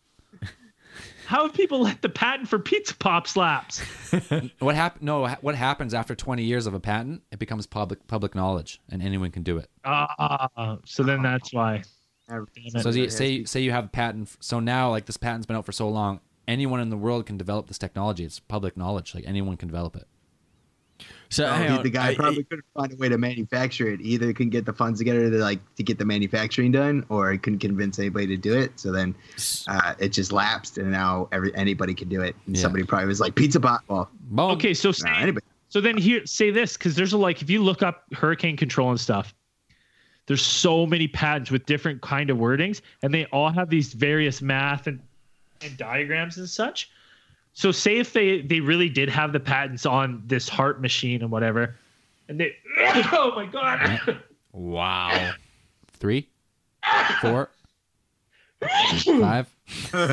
Speaker 5: patent for pizza pops lapse?
Speaker 6: What happens after 20 years of a patent? It becomes public knowledge, and anyone can do it.
Speaker 5: So then that's why.
Speaker 6: So say you have a patent. So now, this patent's been out for so long, anyone in the world can develop this technology. It's public knowledge. Anyone can develop it.
Speaker 7: So
Speaker 8: the guy probably couldn't find a way to manufacture it. Either couldn't get the funds together to get the manufacturing done, or he couldn't convince anybody to do it. So then it just lapsed, and now anybody can do it. And somebody probably was like, "Pizza pot." Well,
Speaker 5: okay, so then say this, because there's if you look up hurricane control and stuff, there's so many patents with different kind of wordings, and they all have these various math and diagrams and such. So say if they really did have the patents on this HAARP machine and whatever, and they, oh my God.
Speaker 7: Wow.
Speaker 6: 3, 4, 5,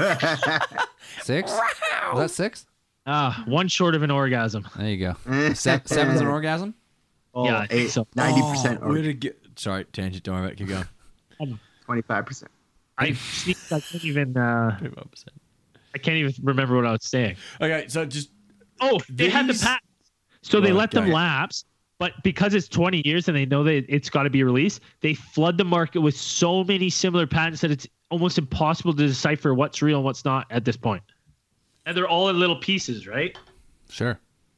Speaker 6: 6. Was that 6?
Speaker 5: One short of an orgasm.
Speaker 6: There you go. 7's an orgasm?
Speaker 5: Oh, yeah,
Speaker 8: 90%.
Speaker 7: Sorry, tangent. Don't worry about it. Keep going.
Speaker 8: 25%.
Speaker 5: I can't even. 25%. I can't even remember what I was saying.
Speaker 7: Okay, so
Speaker 5: they had the patents, so they let them lapse. But because it's 20 years and they know that it's got to be released, they flood the market with so many similar patents that it's almost impossible to decipher what's real and what's not at this point. And they're all in little pieces, right?
Speaker 6: Sure.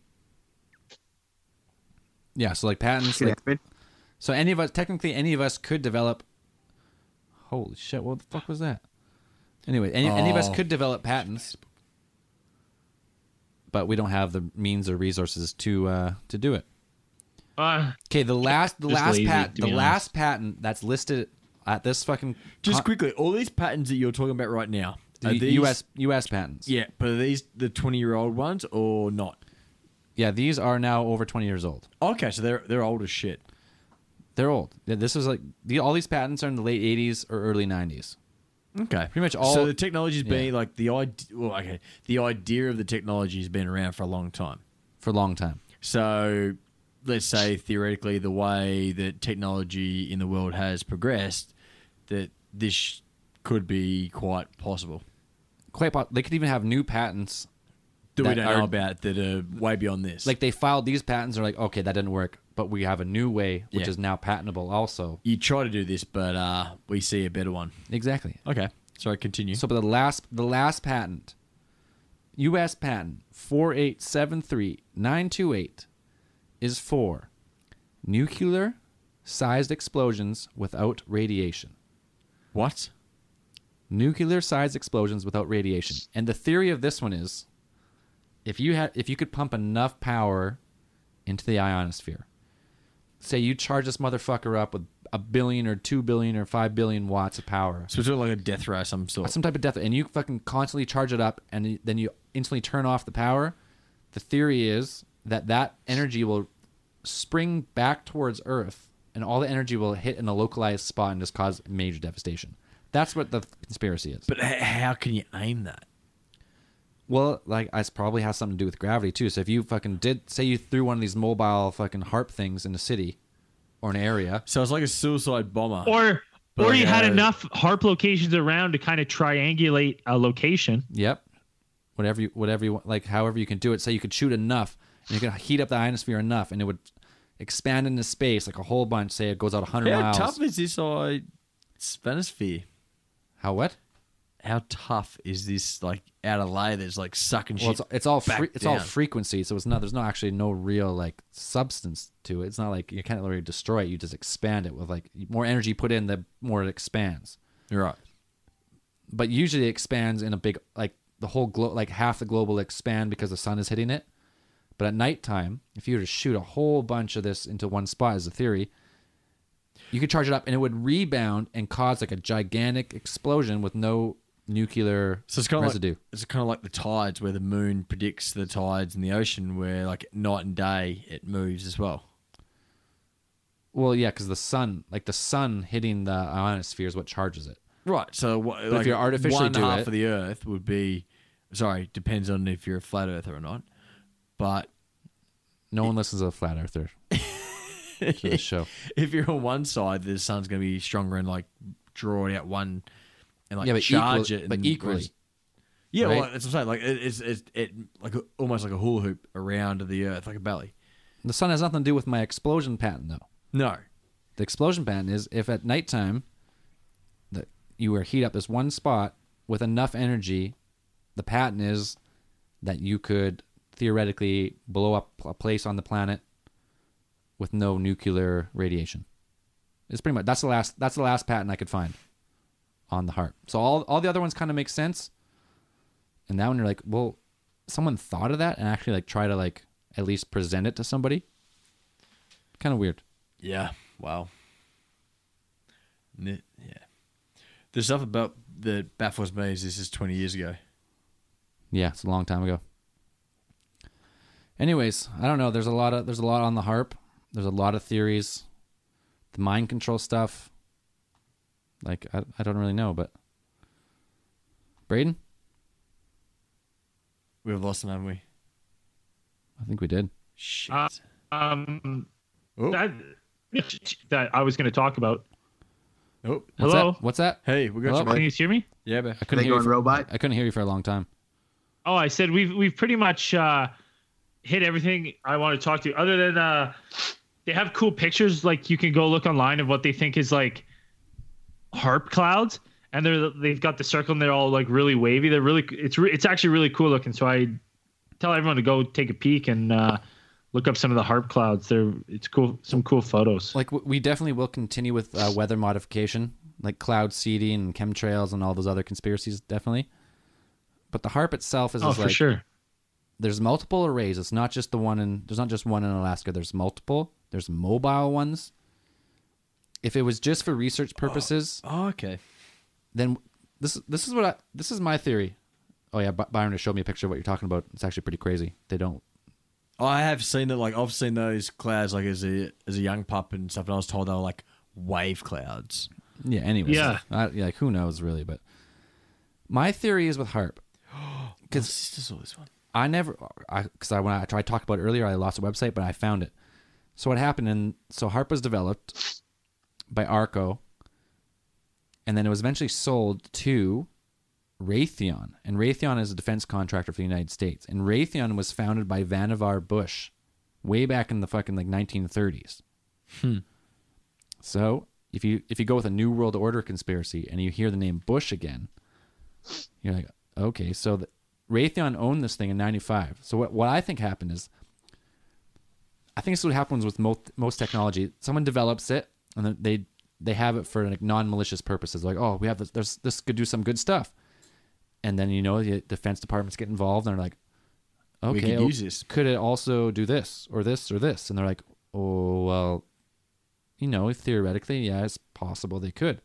Speaker 6: Yeah, so patents. So any of us could develop. Holy shit! What the fuck was that? Anyway, any of us could develop patents, but we don't have the means or resources to do it. Okay, the last patent that's listed at this fucking.
Speaker 7: Just quickly, all these patents that you're talking about right now,
Speaker 6: are these U.S. patents?
Speaker 7: Yeah, but are these the 20-year-old ones or not?
Speaker 6: Yeah, these are now over 20 years old.
Speaker 7: Okay, so they're old as shit.
Speaker 6: They're old. Yeah, this is all these patents are in the late 80s or early 90s.
Speaker 7: Okay,
Speaker 6: Pretty much all.
Speaker 7: So the technology's been
Speaker 6: Yeah.
Speaker 7: like the idea. Well, okay, the idea of the technology has been around for a long time.
Speaker 6: for a long time.
Speaker 7: So let's say theoretically, the way that technology in the world has progressed, that this could be quite possible.
Speaker 6: They could even have new patents.
Speaker 7: That we
Speaker 6: That
Speaker 7: don't
Speaker 6: are-
Speaker 7: know about that are way beyond this.
Speaker 6: Like they filed these patents, are like, okay, that didn't work, but we have a new way, which
Speaker 7: Yeah.
Speaker 6: is now patentable also.
Speaker 7: you try to do this, but we see a better one.
Speaker 6: Exactly.
Speaker 7: Okay, sorry, continue.
Speaker 6: So, but the last patent, U.S. patent 4873928, is for nuclear-sized explosions without radiation.
Speaker 7: What?
Speaker 6: Nuclear-sized explosions without radiation, and the theory of this one is, if you could pump enough power into the ionosphere, say you charge this motherfucker up with 1 billion or 2 billion or 5 billion watts of power.
Speaker 7: So it's sort of like a death ray of some sort.
Speaker 6: Some type of death, and you fucking constantly charge it up, and then you instantly turn off the power. The theory is that energy will spring back towards Earth, and all the energy will hit in a localized spot and just cause major devastation. That's what the conspiracy is.
Speaker 7: But how can you aim that?
Speaker 6: Well, like, it probably has something to do with gravity too. So if you fucking say you threw one of these mobile fucking HARP things in a city or an area,
Speaker 7: So it's like a suicide bomber.
Speaker 5: Or
Speaker 7: But,
Speaker 5: you had enough HARP locations around to kind of triangulate a location.
Speaker 6: yep, whatever you want, like however you can do it. So you could shoot enough, and you could heat up the ionosphere enough, and it would expand into space like a whole bunch. Say it goes out 100
Speaker 7: How
Speaker 6: miles.
Speaker 7: tough is this sphere?
Speaker 6: How what?
Speaker 7: How tough is this like outer layer that's like sucking
Speaker 6: Well,
Speaker 7: shit?
Speaker 6: it's all
Speaker 7: back
Speaker 6: it's all
Speaker 7: down?
Speaker 6: frequency, so there's actually no real like substance to it. It's not like you can't literally destroy it; you just expand it with like more energy put in, the more it expands.
Speaker 7: Right.
Speaker 6: But usually it expands in a big like the whole like half the globe will expand because the sun is hitting it. But at nighttime, if you were to shoot a whole bunch of this into one spot, as a theory, you could charge it up and it would rebound and cause like a gigantic explosion with no nuclear
Speaker 7: So it's kind of
Speaker 6: residue.
Speaker 7: like it's kind of like the tides, where the moon predicts the tides in the ocean, where like night and day it moves as well.
Speaker 6: Well, yeah, because the sun hitting the ionosphere is what charges it.
Speaker 7: Right. So
Speaker 6: if you artificially
Speaker 7: one
Speaker 6: do
Speaker 7: half
Speaker 6: it-
Speaker 7: of the Earth would be, depends on if you're a flat earther or not. But
Speaker 6: No one listens to a flat earther to the show.
Speaker 7: if you're on one side, the sun's going to be stronger and like draw it out one and like
Speaker 6: Yeah, but
Speaker 7: charge
Speaker 6: equally-
Speaker 7: it.
Speaker 6: but
Speaker 7: and-
Speaker 6: equally.
Speaker 7: Yeah,
Speaker 6: right?
Speaker 7: well, that's what I'm saying. Like it like almost like a hula hoop around the Earth, like a belly.
Speaker 6: The sun has nothing to do with my explosion pattern, though.
Speaker 7: No.
Speaker 6: The explosion pattern is if at nighttime that you were heat up this one spot with enough energy, the pattern is that you could theoretically blow up a place on the planet with no nuclear radiation. It's pretty much that's the last pattern I could find on the HARP. So all the other ones kind of make sense. And that one you're like, well, someone thought of that and actually like try to like at least present it to somebody. Kind of weird.
Speaker 7: Yeah. Wow. Yeah. The stuff about that baffles me is this is 20 years ago.
Speaker 6: Yeah, it's a long time ago. Anyways, I don't know. There's a lot on the HARP. There's a lot of theories. The mind control stuff. Like I don't really know, but Braden,
Speaker 7: We've lost him, haven't we?
Speaker 6: I think we did.
Speaker 7: Shit.
Speaker 5: Um,
Speaker 7: Oh.
Speaker 5: that I was going to talk about.
Speaker 7: Oh.
Speaker 6: What's
Speaker 5: Hello?
Speaker 6: that? What's that?
Speaker 7: Hey, we got
Speaker 6: Hello?
Speaker 7: you,
Speaker 5: Can
Speaker 7: mate.
Speaker 5: you hear me?
Speaker 7: Yeah, man.
Speaker 6: I couldn't
Speaker 8: They
Speaker 6: hear you.
Speaker 8: going robot?
Speaker 6: I couldn't hear you for a long time.
Speaker 5: Oh, I said we've pretty much hit everything I want to talk to. Other than they have cool pictures, like you can go look online of what they think is like HARP clouds, and they've got the circle and they're all like really wavy. They're really it's actually really cool looking. So I tell everyone to go take a peek and look up some of the HARP clouds. It's cool, some cool photos.
Speaker 6: Like we definitely will continue with weather modification, like cloud seeding and chemtrails and all those other conspiracies, definitely. But the HARP itself is
Speaker 5: Oh,
Speaker 6: just
Speaker 5: for
Speaker 6: like
Speaker 5: sure.
Speaker 6: there's multiple arrays. It's not just there's not just one in Alaska. There's multiple. There's mobile ones. If it was just for research purposes,
Speaker 7: Oh, okay.
Speaker 6: then this is my theory. Oh yeah, Byron has showed me a picture of what you're talking about. It's actually pretty crazy. They don't.
Speaker 7: I have seen it. Like I've seen those clouds, like as a young pup and stuff. And I was told they were like wave clouds.
Speaker 6: Yeah. Anyways.
Speaker 5: Yeah.
Speaker 6: Like who knows really, but My theory is with HARP.
Speaker 7: Because sister saw this one.
Speaker 6: When I tried to talk about it earlier, I lost the website, but I found it. So what happened? So HARP was developed by Arco, and then it was eventually sold to Raytheon. And Raytheon is a defense contractor for the United States. And Raytheon was founded by Vannevar Bush way back in the fucking 1930s. So if you go with a New World Order conspiracy and you hear the name Bush again, you're like, okay, so Raytheon owned this thing in 95. So what I think happened is, I think this is what happens with most technology. Someone develops it, and then they have it for non-malicious purposes. Like, oh, we have this could do some good stuff. And then, the defense departments get involved, and they're like, okay,
Speaker 7: we could use this.
Speaker 6: Could it also do this or this or this? And they're like, oh, well, theoretically, yeah, it's possible they could.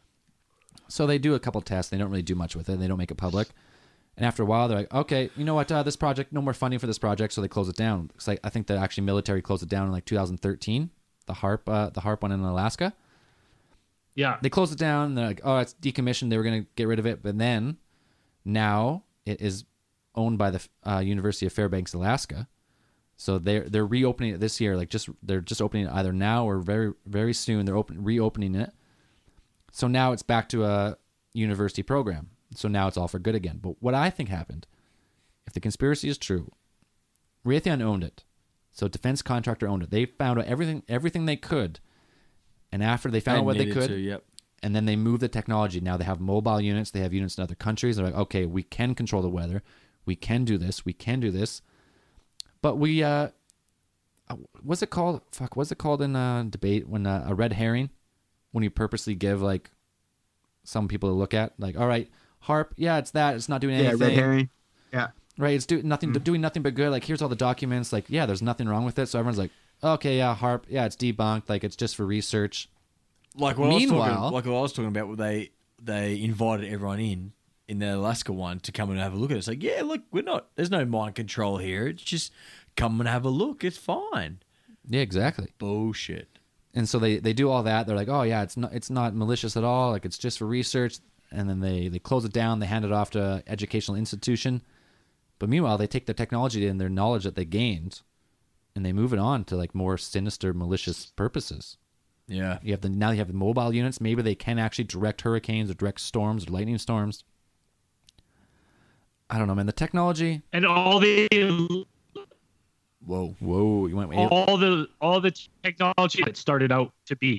Speaker 6: So they do a couple tests. They don't really do much with it. They don't make it public. And after a while, they're like, okay, you know what? This project, no more funding for this project. So they close it down. It's like, I think the actually military closed it down in 2013, the HARP one in Alaska.
Speaker 5: Yeah.
Speaker 6: They closed it down. And they're like, oh, it's decommissioned. They were going to get rid of it. But then now it is owned by the University of Fairbanks, Alaska. So they're reopening it this year. They're just opening it either now or very, very soon. They're reopening it. So now it's back to a university program. So now it's all for good again. But what I think happened, if the conspiracy is true, Raytheon owned it. So defense contractor owned it. They found out everything they could. And after they found out what they could, and then they moved the technology. Now they have mobile units. They have units in other countries. They're like, okay, we can control the weather. We can do this. We can do this. But we, what's it called? What's it called in debate when a red herring? When you purposely give some people to look at, all right, HARP, yeah, it's that. It's not doing anything.
Speaker 8: Yeah, red herring. Yeah.
Speaker 6: Right, it's doing nothing but good. Here's all the documents. Yeah, there's nothing wrong with it. So everyone's like, okay, yeah, HARP, yeah, it's debunked. It's just for research.
Speaker 7: Meanwhile, what I was talking about, where they invited everyone in the Alaska one to come and have a look at it. It's like, yeah, look, there's no mind control here. It's just come and have a look. It's fine.
Speaker 6: Yeah, exactly.
Speaker 7: Bullshit.
Speaker 6: And so they do all that. They're like, oh yeah, it's not malicious at all. It's just for research. And then they close it down. They hand it off to an educational institution. But meanwhile, they take the technology and their knowledge that they gained, and they move it on to more sinister, malicious purposes.
Speaker 7: Yeah.
Speaker 6: Now you have the mobile units. Maybe they can actually direct hurricanes or direct storms or lightning storms. I don't know, man. The technology
Speaker 5: and all the.
Speaker 6: Whoa! You went
Speaker 5: all the technology that started out to be.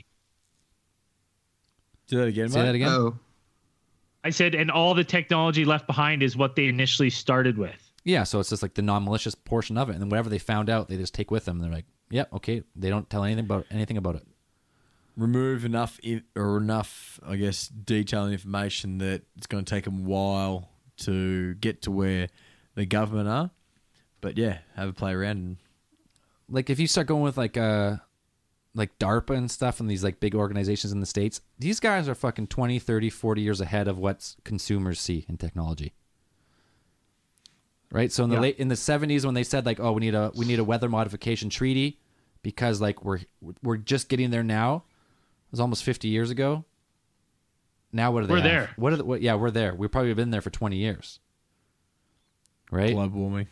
Speaker 7: Do that again,
Speaker 6: Say that again.
Speaker 8: Oh.
Speaker 5: I said, and all the technology left behind is what they initially started with.
Speaker 6: Yeah, so it's just the non-malicious portion of it, and then whatever they found out, they just take with them. And they're like, "Yeah, okay." They don't tell anything about it.
Speaker 7: Remove enough, I guess, detail and information that it's going to take them a while to get to where the government are. But yeah, have a play around. And
Speaker 6: if you start going with DARPA and stuff and these big organizations in the States, these guys are fucking 20, 30, 40 years ahead of what consumers see in technology. Right? So in the 70s when they said oh, we need a weather modification treaty because we're just getting there now. It was almost 50 years ago. Now what are they?
Speaker 5: We're there.
Speaker 6: We're there. We've probably been there for 20 years. Right?
Speaker 7: Global warming.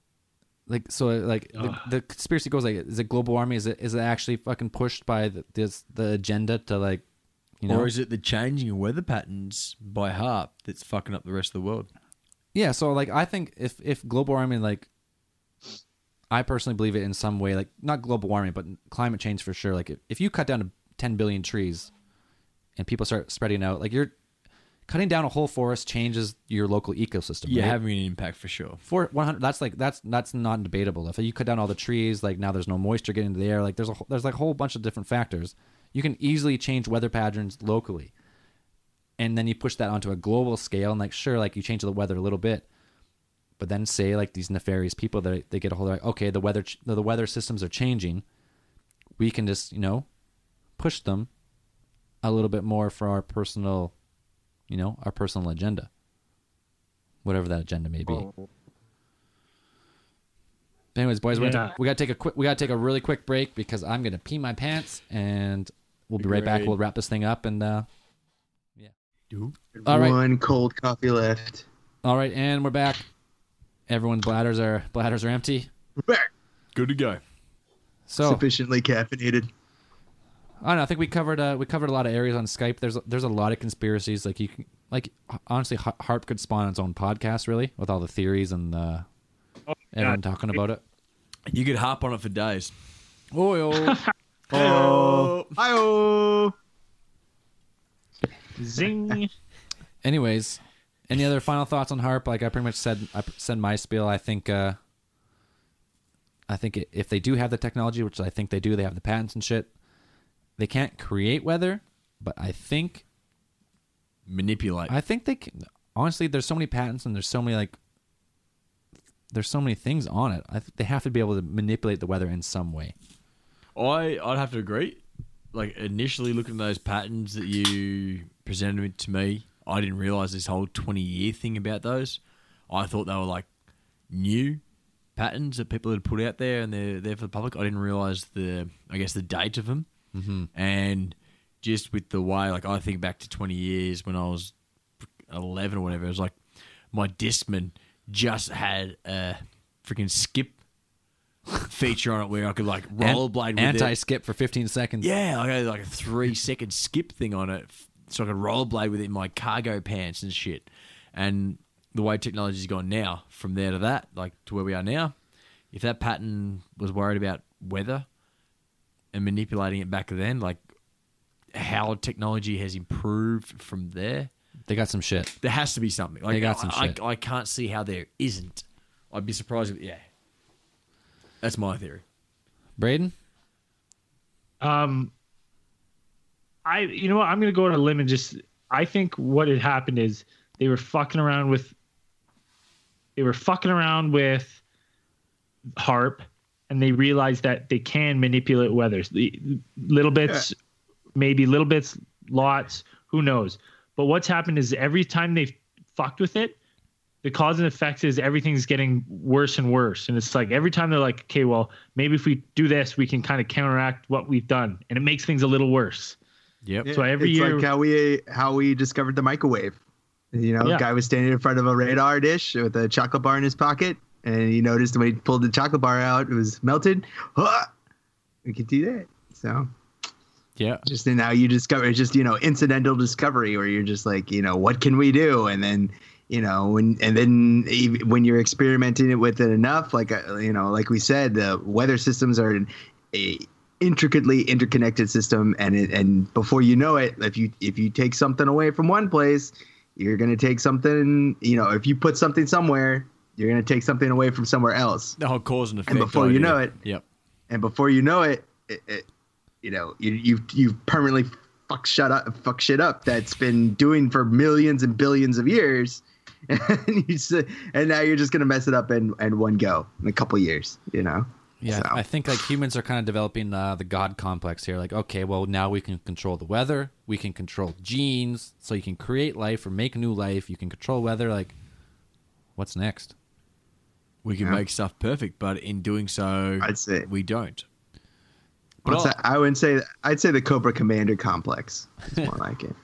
Speaker 6: The conspiracy goes is it global warming? Is it actually fucking pushed by the agenda to
Speaker 7: or is it the changing of weather patterns by HARP that's fucking up the rest of the world?
Speaker 6: Yeah, so I think if global warming, I personally believe it in some way, not global warming but climate change for sure. If you cut down to 10 billion trees and people start spreading out, you're cutting down a whole forest changes your local ecosystem.
Speaker 7: Yeah,
Speaker 6: right?
Speaker 7: having an impact for sure.
Speaker 6: For 100, that's not debatable. If you cut down all the trees, now there's no moisture getting into the air. There's a whole bunch of different factors. You can easily change weather patterns locally, and then you push that onto a global scale. And sure, you change the weather a little bit, but then say these nefarious people that they get a hold of, okay, the weather systems are changing. We can just push them a little bit more for our personal. Our personal agenda, whatever that agenda may be.
Speaker 8: Oh.
Speaker 6: Anyways, boys, we gotta take a really quick break because I'm gonna pee my pants, and we'll be right back. We'll wrap this thing up, and
Speaker 7: do
Speaker 6: All right.
Speaker 8: One cold coffee left.
Speaker 6: All right, and we're back. Everyone's bladders are empty.
Speaker 8: We're back.
Speaker 7: Good to go.
Speaker 6: So
Speaker 8: Sufficiently caffeinated.
Speaker 6: I don't know. I think we covered a lot of areas on Skype. There's a lot of conspiracies. Honestly, Harp could spawn its own podcast, really, with all the theories and everyone talking about it.
Speaker 7: You could harp on it for days.
Speaker 6: Oh,
Speaker 8: Hi-oh.
Speaker 5: Zing.
Speaker 6: Anyways, any other final thoughts on Harp? Like I pretty much said my spiel. I think if they do have the technology, which I think they do, they have the patents and shit. They can't create weather, but I think
Speaker 7: manipulate.
Speaker 6: I think they can. Honestly, there's so many patents and there's so many things on it. I think they have to be able to manipulate the weather in some way.
Speaker 7: I'd have to agree. Like initially looking at those patents that you presented to me, I didn't realize this whole 20-year thing about those. I thought they were like new patents that people had put out there and they're there for the public. I didn't realize the date of them.
Speaker 6: Mm-hmm.
Speaker 7: And just with the way, like I think back to 20 years when I was 11 or whatever, it was like my Discman just had a freaking skip feature on it where I could like rollerblade with
Speaker 6: anti-skip for 15 seconds.
Speaker 7: Yeah, I had like a 3-second skip thing on it, so I could rollerblade with it in my cargo pants and shit. And the way technology's gone now, from there to that, like to where we are now, if that pattern was worried about weather and manipulating it back then, like how technology has improved from there,
Speaker 6: they got some shit.
Speaker 7: there has to be something. Like
Speaker 6: They got some shit.
Speaker 7: I can't see how there isn't. I'd be surprised if, yeah. That's my theory.
Speaker 6: Braden?
Speaker 5: You know what? I'm going to go on a limb and I think what had happened is they were fucking around with Harp, and they realized that they can manipulate weather. Little bits, maybe little bits, lots, who knows? But what's happened is every time they've fucked with it, the cause and effect is everything's getting worse and worse. And it's like every time they're like, okay, well, maybe if we do this, we can kind of counteract what we've done. And it makes things a little worse.
Speaker 7: Yep.
Speaker 5: So every
Speaker 8: it's
Speaker 5: year,
Speaker 8: like how we discovered the microwave. You know, guy was standing in front of a radar dish with a chocolate bar in his pocket, and he noticed when he pulled the chocolate bar out, it was melted. We could do that. So
Speaker 6: yeah,
Speaker 8: just now you discover it's just incidental discovery where you're just like what can we do, and then when you're experimenting with it enough, like like we said, the weather systems are a intricately interconnected system, and before you know it, if you take something away from one place, you're going to take something, if you put something somewhere, you're going to take something away from somewhere else.
Speaker 7: The whole cause and effect.
Speaker 8: And before you know it,
Speaker 7: and
Speaker 8: before you know it, you've permanently fuck shit up that's been doing for millions and billions of years. And now you're just going to mess it up in one go in a couple years, Yeah,
Speaker 6: so. I think like humans are kind of developing the God complex here. Like, okay, well, now we can control the weather. We can control genes. So you can create life or make new life. You can control weather. Like, what's next?
Speaker 7: We can make stuff perfect, but in doing so,
Speaker 8: I'd say
Speaker 7: we don't.
Speaker 8: I'd say the Cobra Commander complex. It's more like it.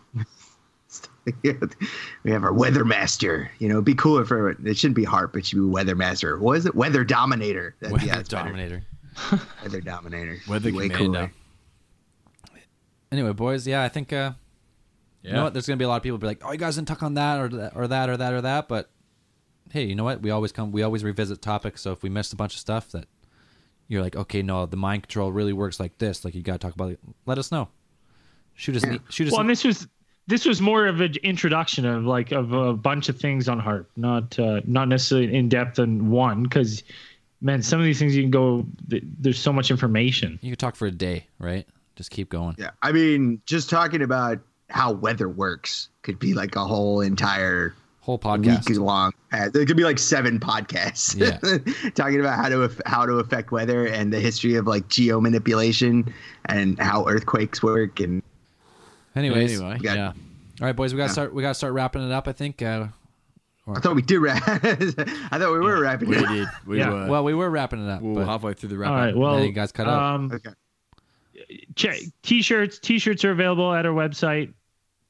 Speaker 8: We have our Weather Master. It'd be cooler for it shouldn't be Harp, it should be Weather Master. What is it? Weather Dominator.
Speaker 6: Weather Dominator.
Speaker 8: Weather Dominator.
Speaker 7: Weather
Speaker 8: way
Speaker 7: Commander.
Speaker 8: Cooler.
Speaker 6: Anyway, boys, I think you know what? There's gonna be a lot of people be like, "Oh, you guys didn't talk on that or that or that or that or that." But hey, you know what? We always revisit topics. So if we missed a bunch of stuff that you're like, okay, no, the mind control really works like this. Like you got to talk about it. Let us know. Shoot us.
Speaker 5: Well, and this was more of an introduction of a bunch of things on Harp, not necessarily in depth on one, because man, some of these things you can go. There's so much information.
Speaker 6: You could talk for a day, right? Just keep going.
Speaker 8: Yeah, I mean, just talking about how weather works could be like a whole
Speaker 6: podcast,
Speaker 8: week long. There could be like 7 podcasts talking about how to affect weather and the history of like geo manipulation and how earthquakes work and.
Speaker 6: Anyway, yeah. All right, boys, we gotta start wrapping it up. I think. I
Speaker 8: thought we did wrap. I thought we were wrapping it up.
Speaker 7: We did. We were.
Speaker 6: Well, we were wrapping it up.
Speaker 7: We're halfway through the wrap.
Speaker 5: All right. Well,
Speaker 6: you guys cut out.
Speaker 5: Okay. T-shirts are available at our website.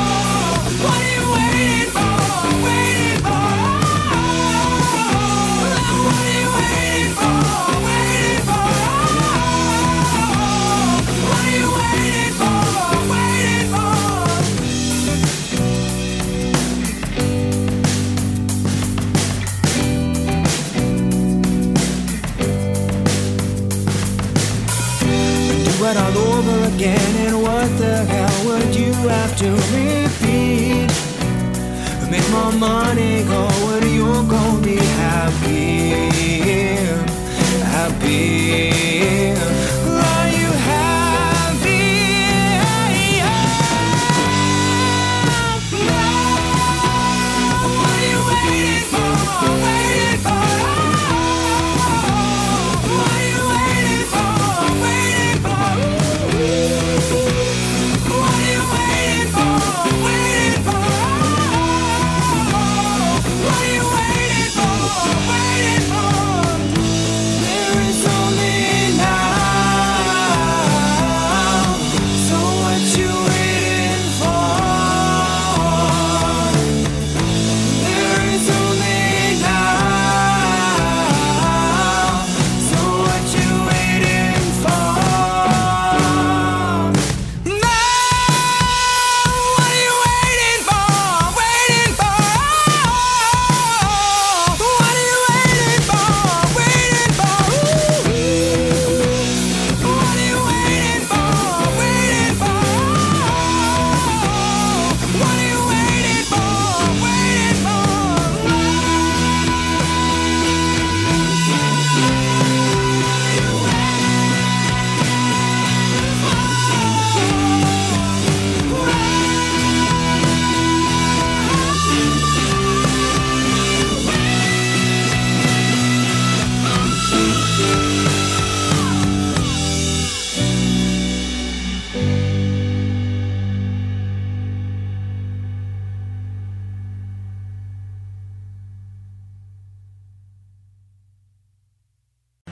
Speaker 9: What are you waiting for? Waiting for? What are you waiting for? Waiting for? What are you waiting for? Waiting for? Do it all over again, and what the hell would you have to repeat? Make more money, go where you're gonna be happy. Happy. Are you happy? What are you waiting for? Waiting for?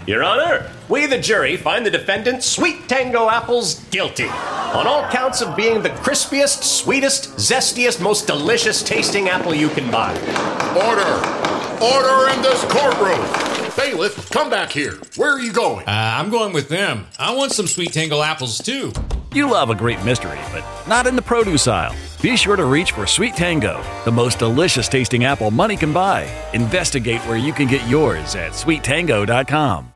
Speaker 1: Your Honor, we, the jury, find the defendant, Sweet Tango Apples, guilty on all counts of being the crispiest, sweetest, zestiest, most delicious tasting apple you can buy.
Speaker 2: Order! Order in this courtroom! Bailiff, come back here. Where are you going?
Speaker 3: I'm going with them. I want some Sweet Tango apples, too.
Speaker 4: You love a great mystery, but not in the produce aisle. Be sure to reach for Sweet Tango, the most delicious tasting apple money can buy. Investigate where you can get yours at sweettango.com.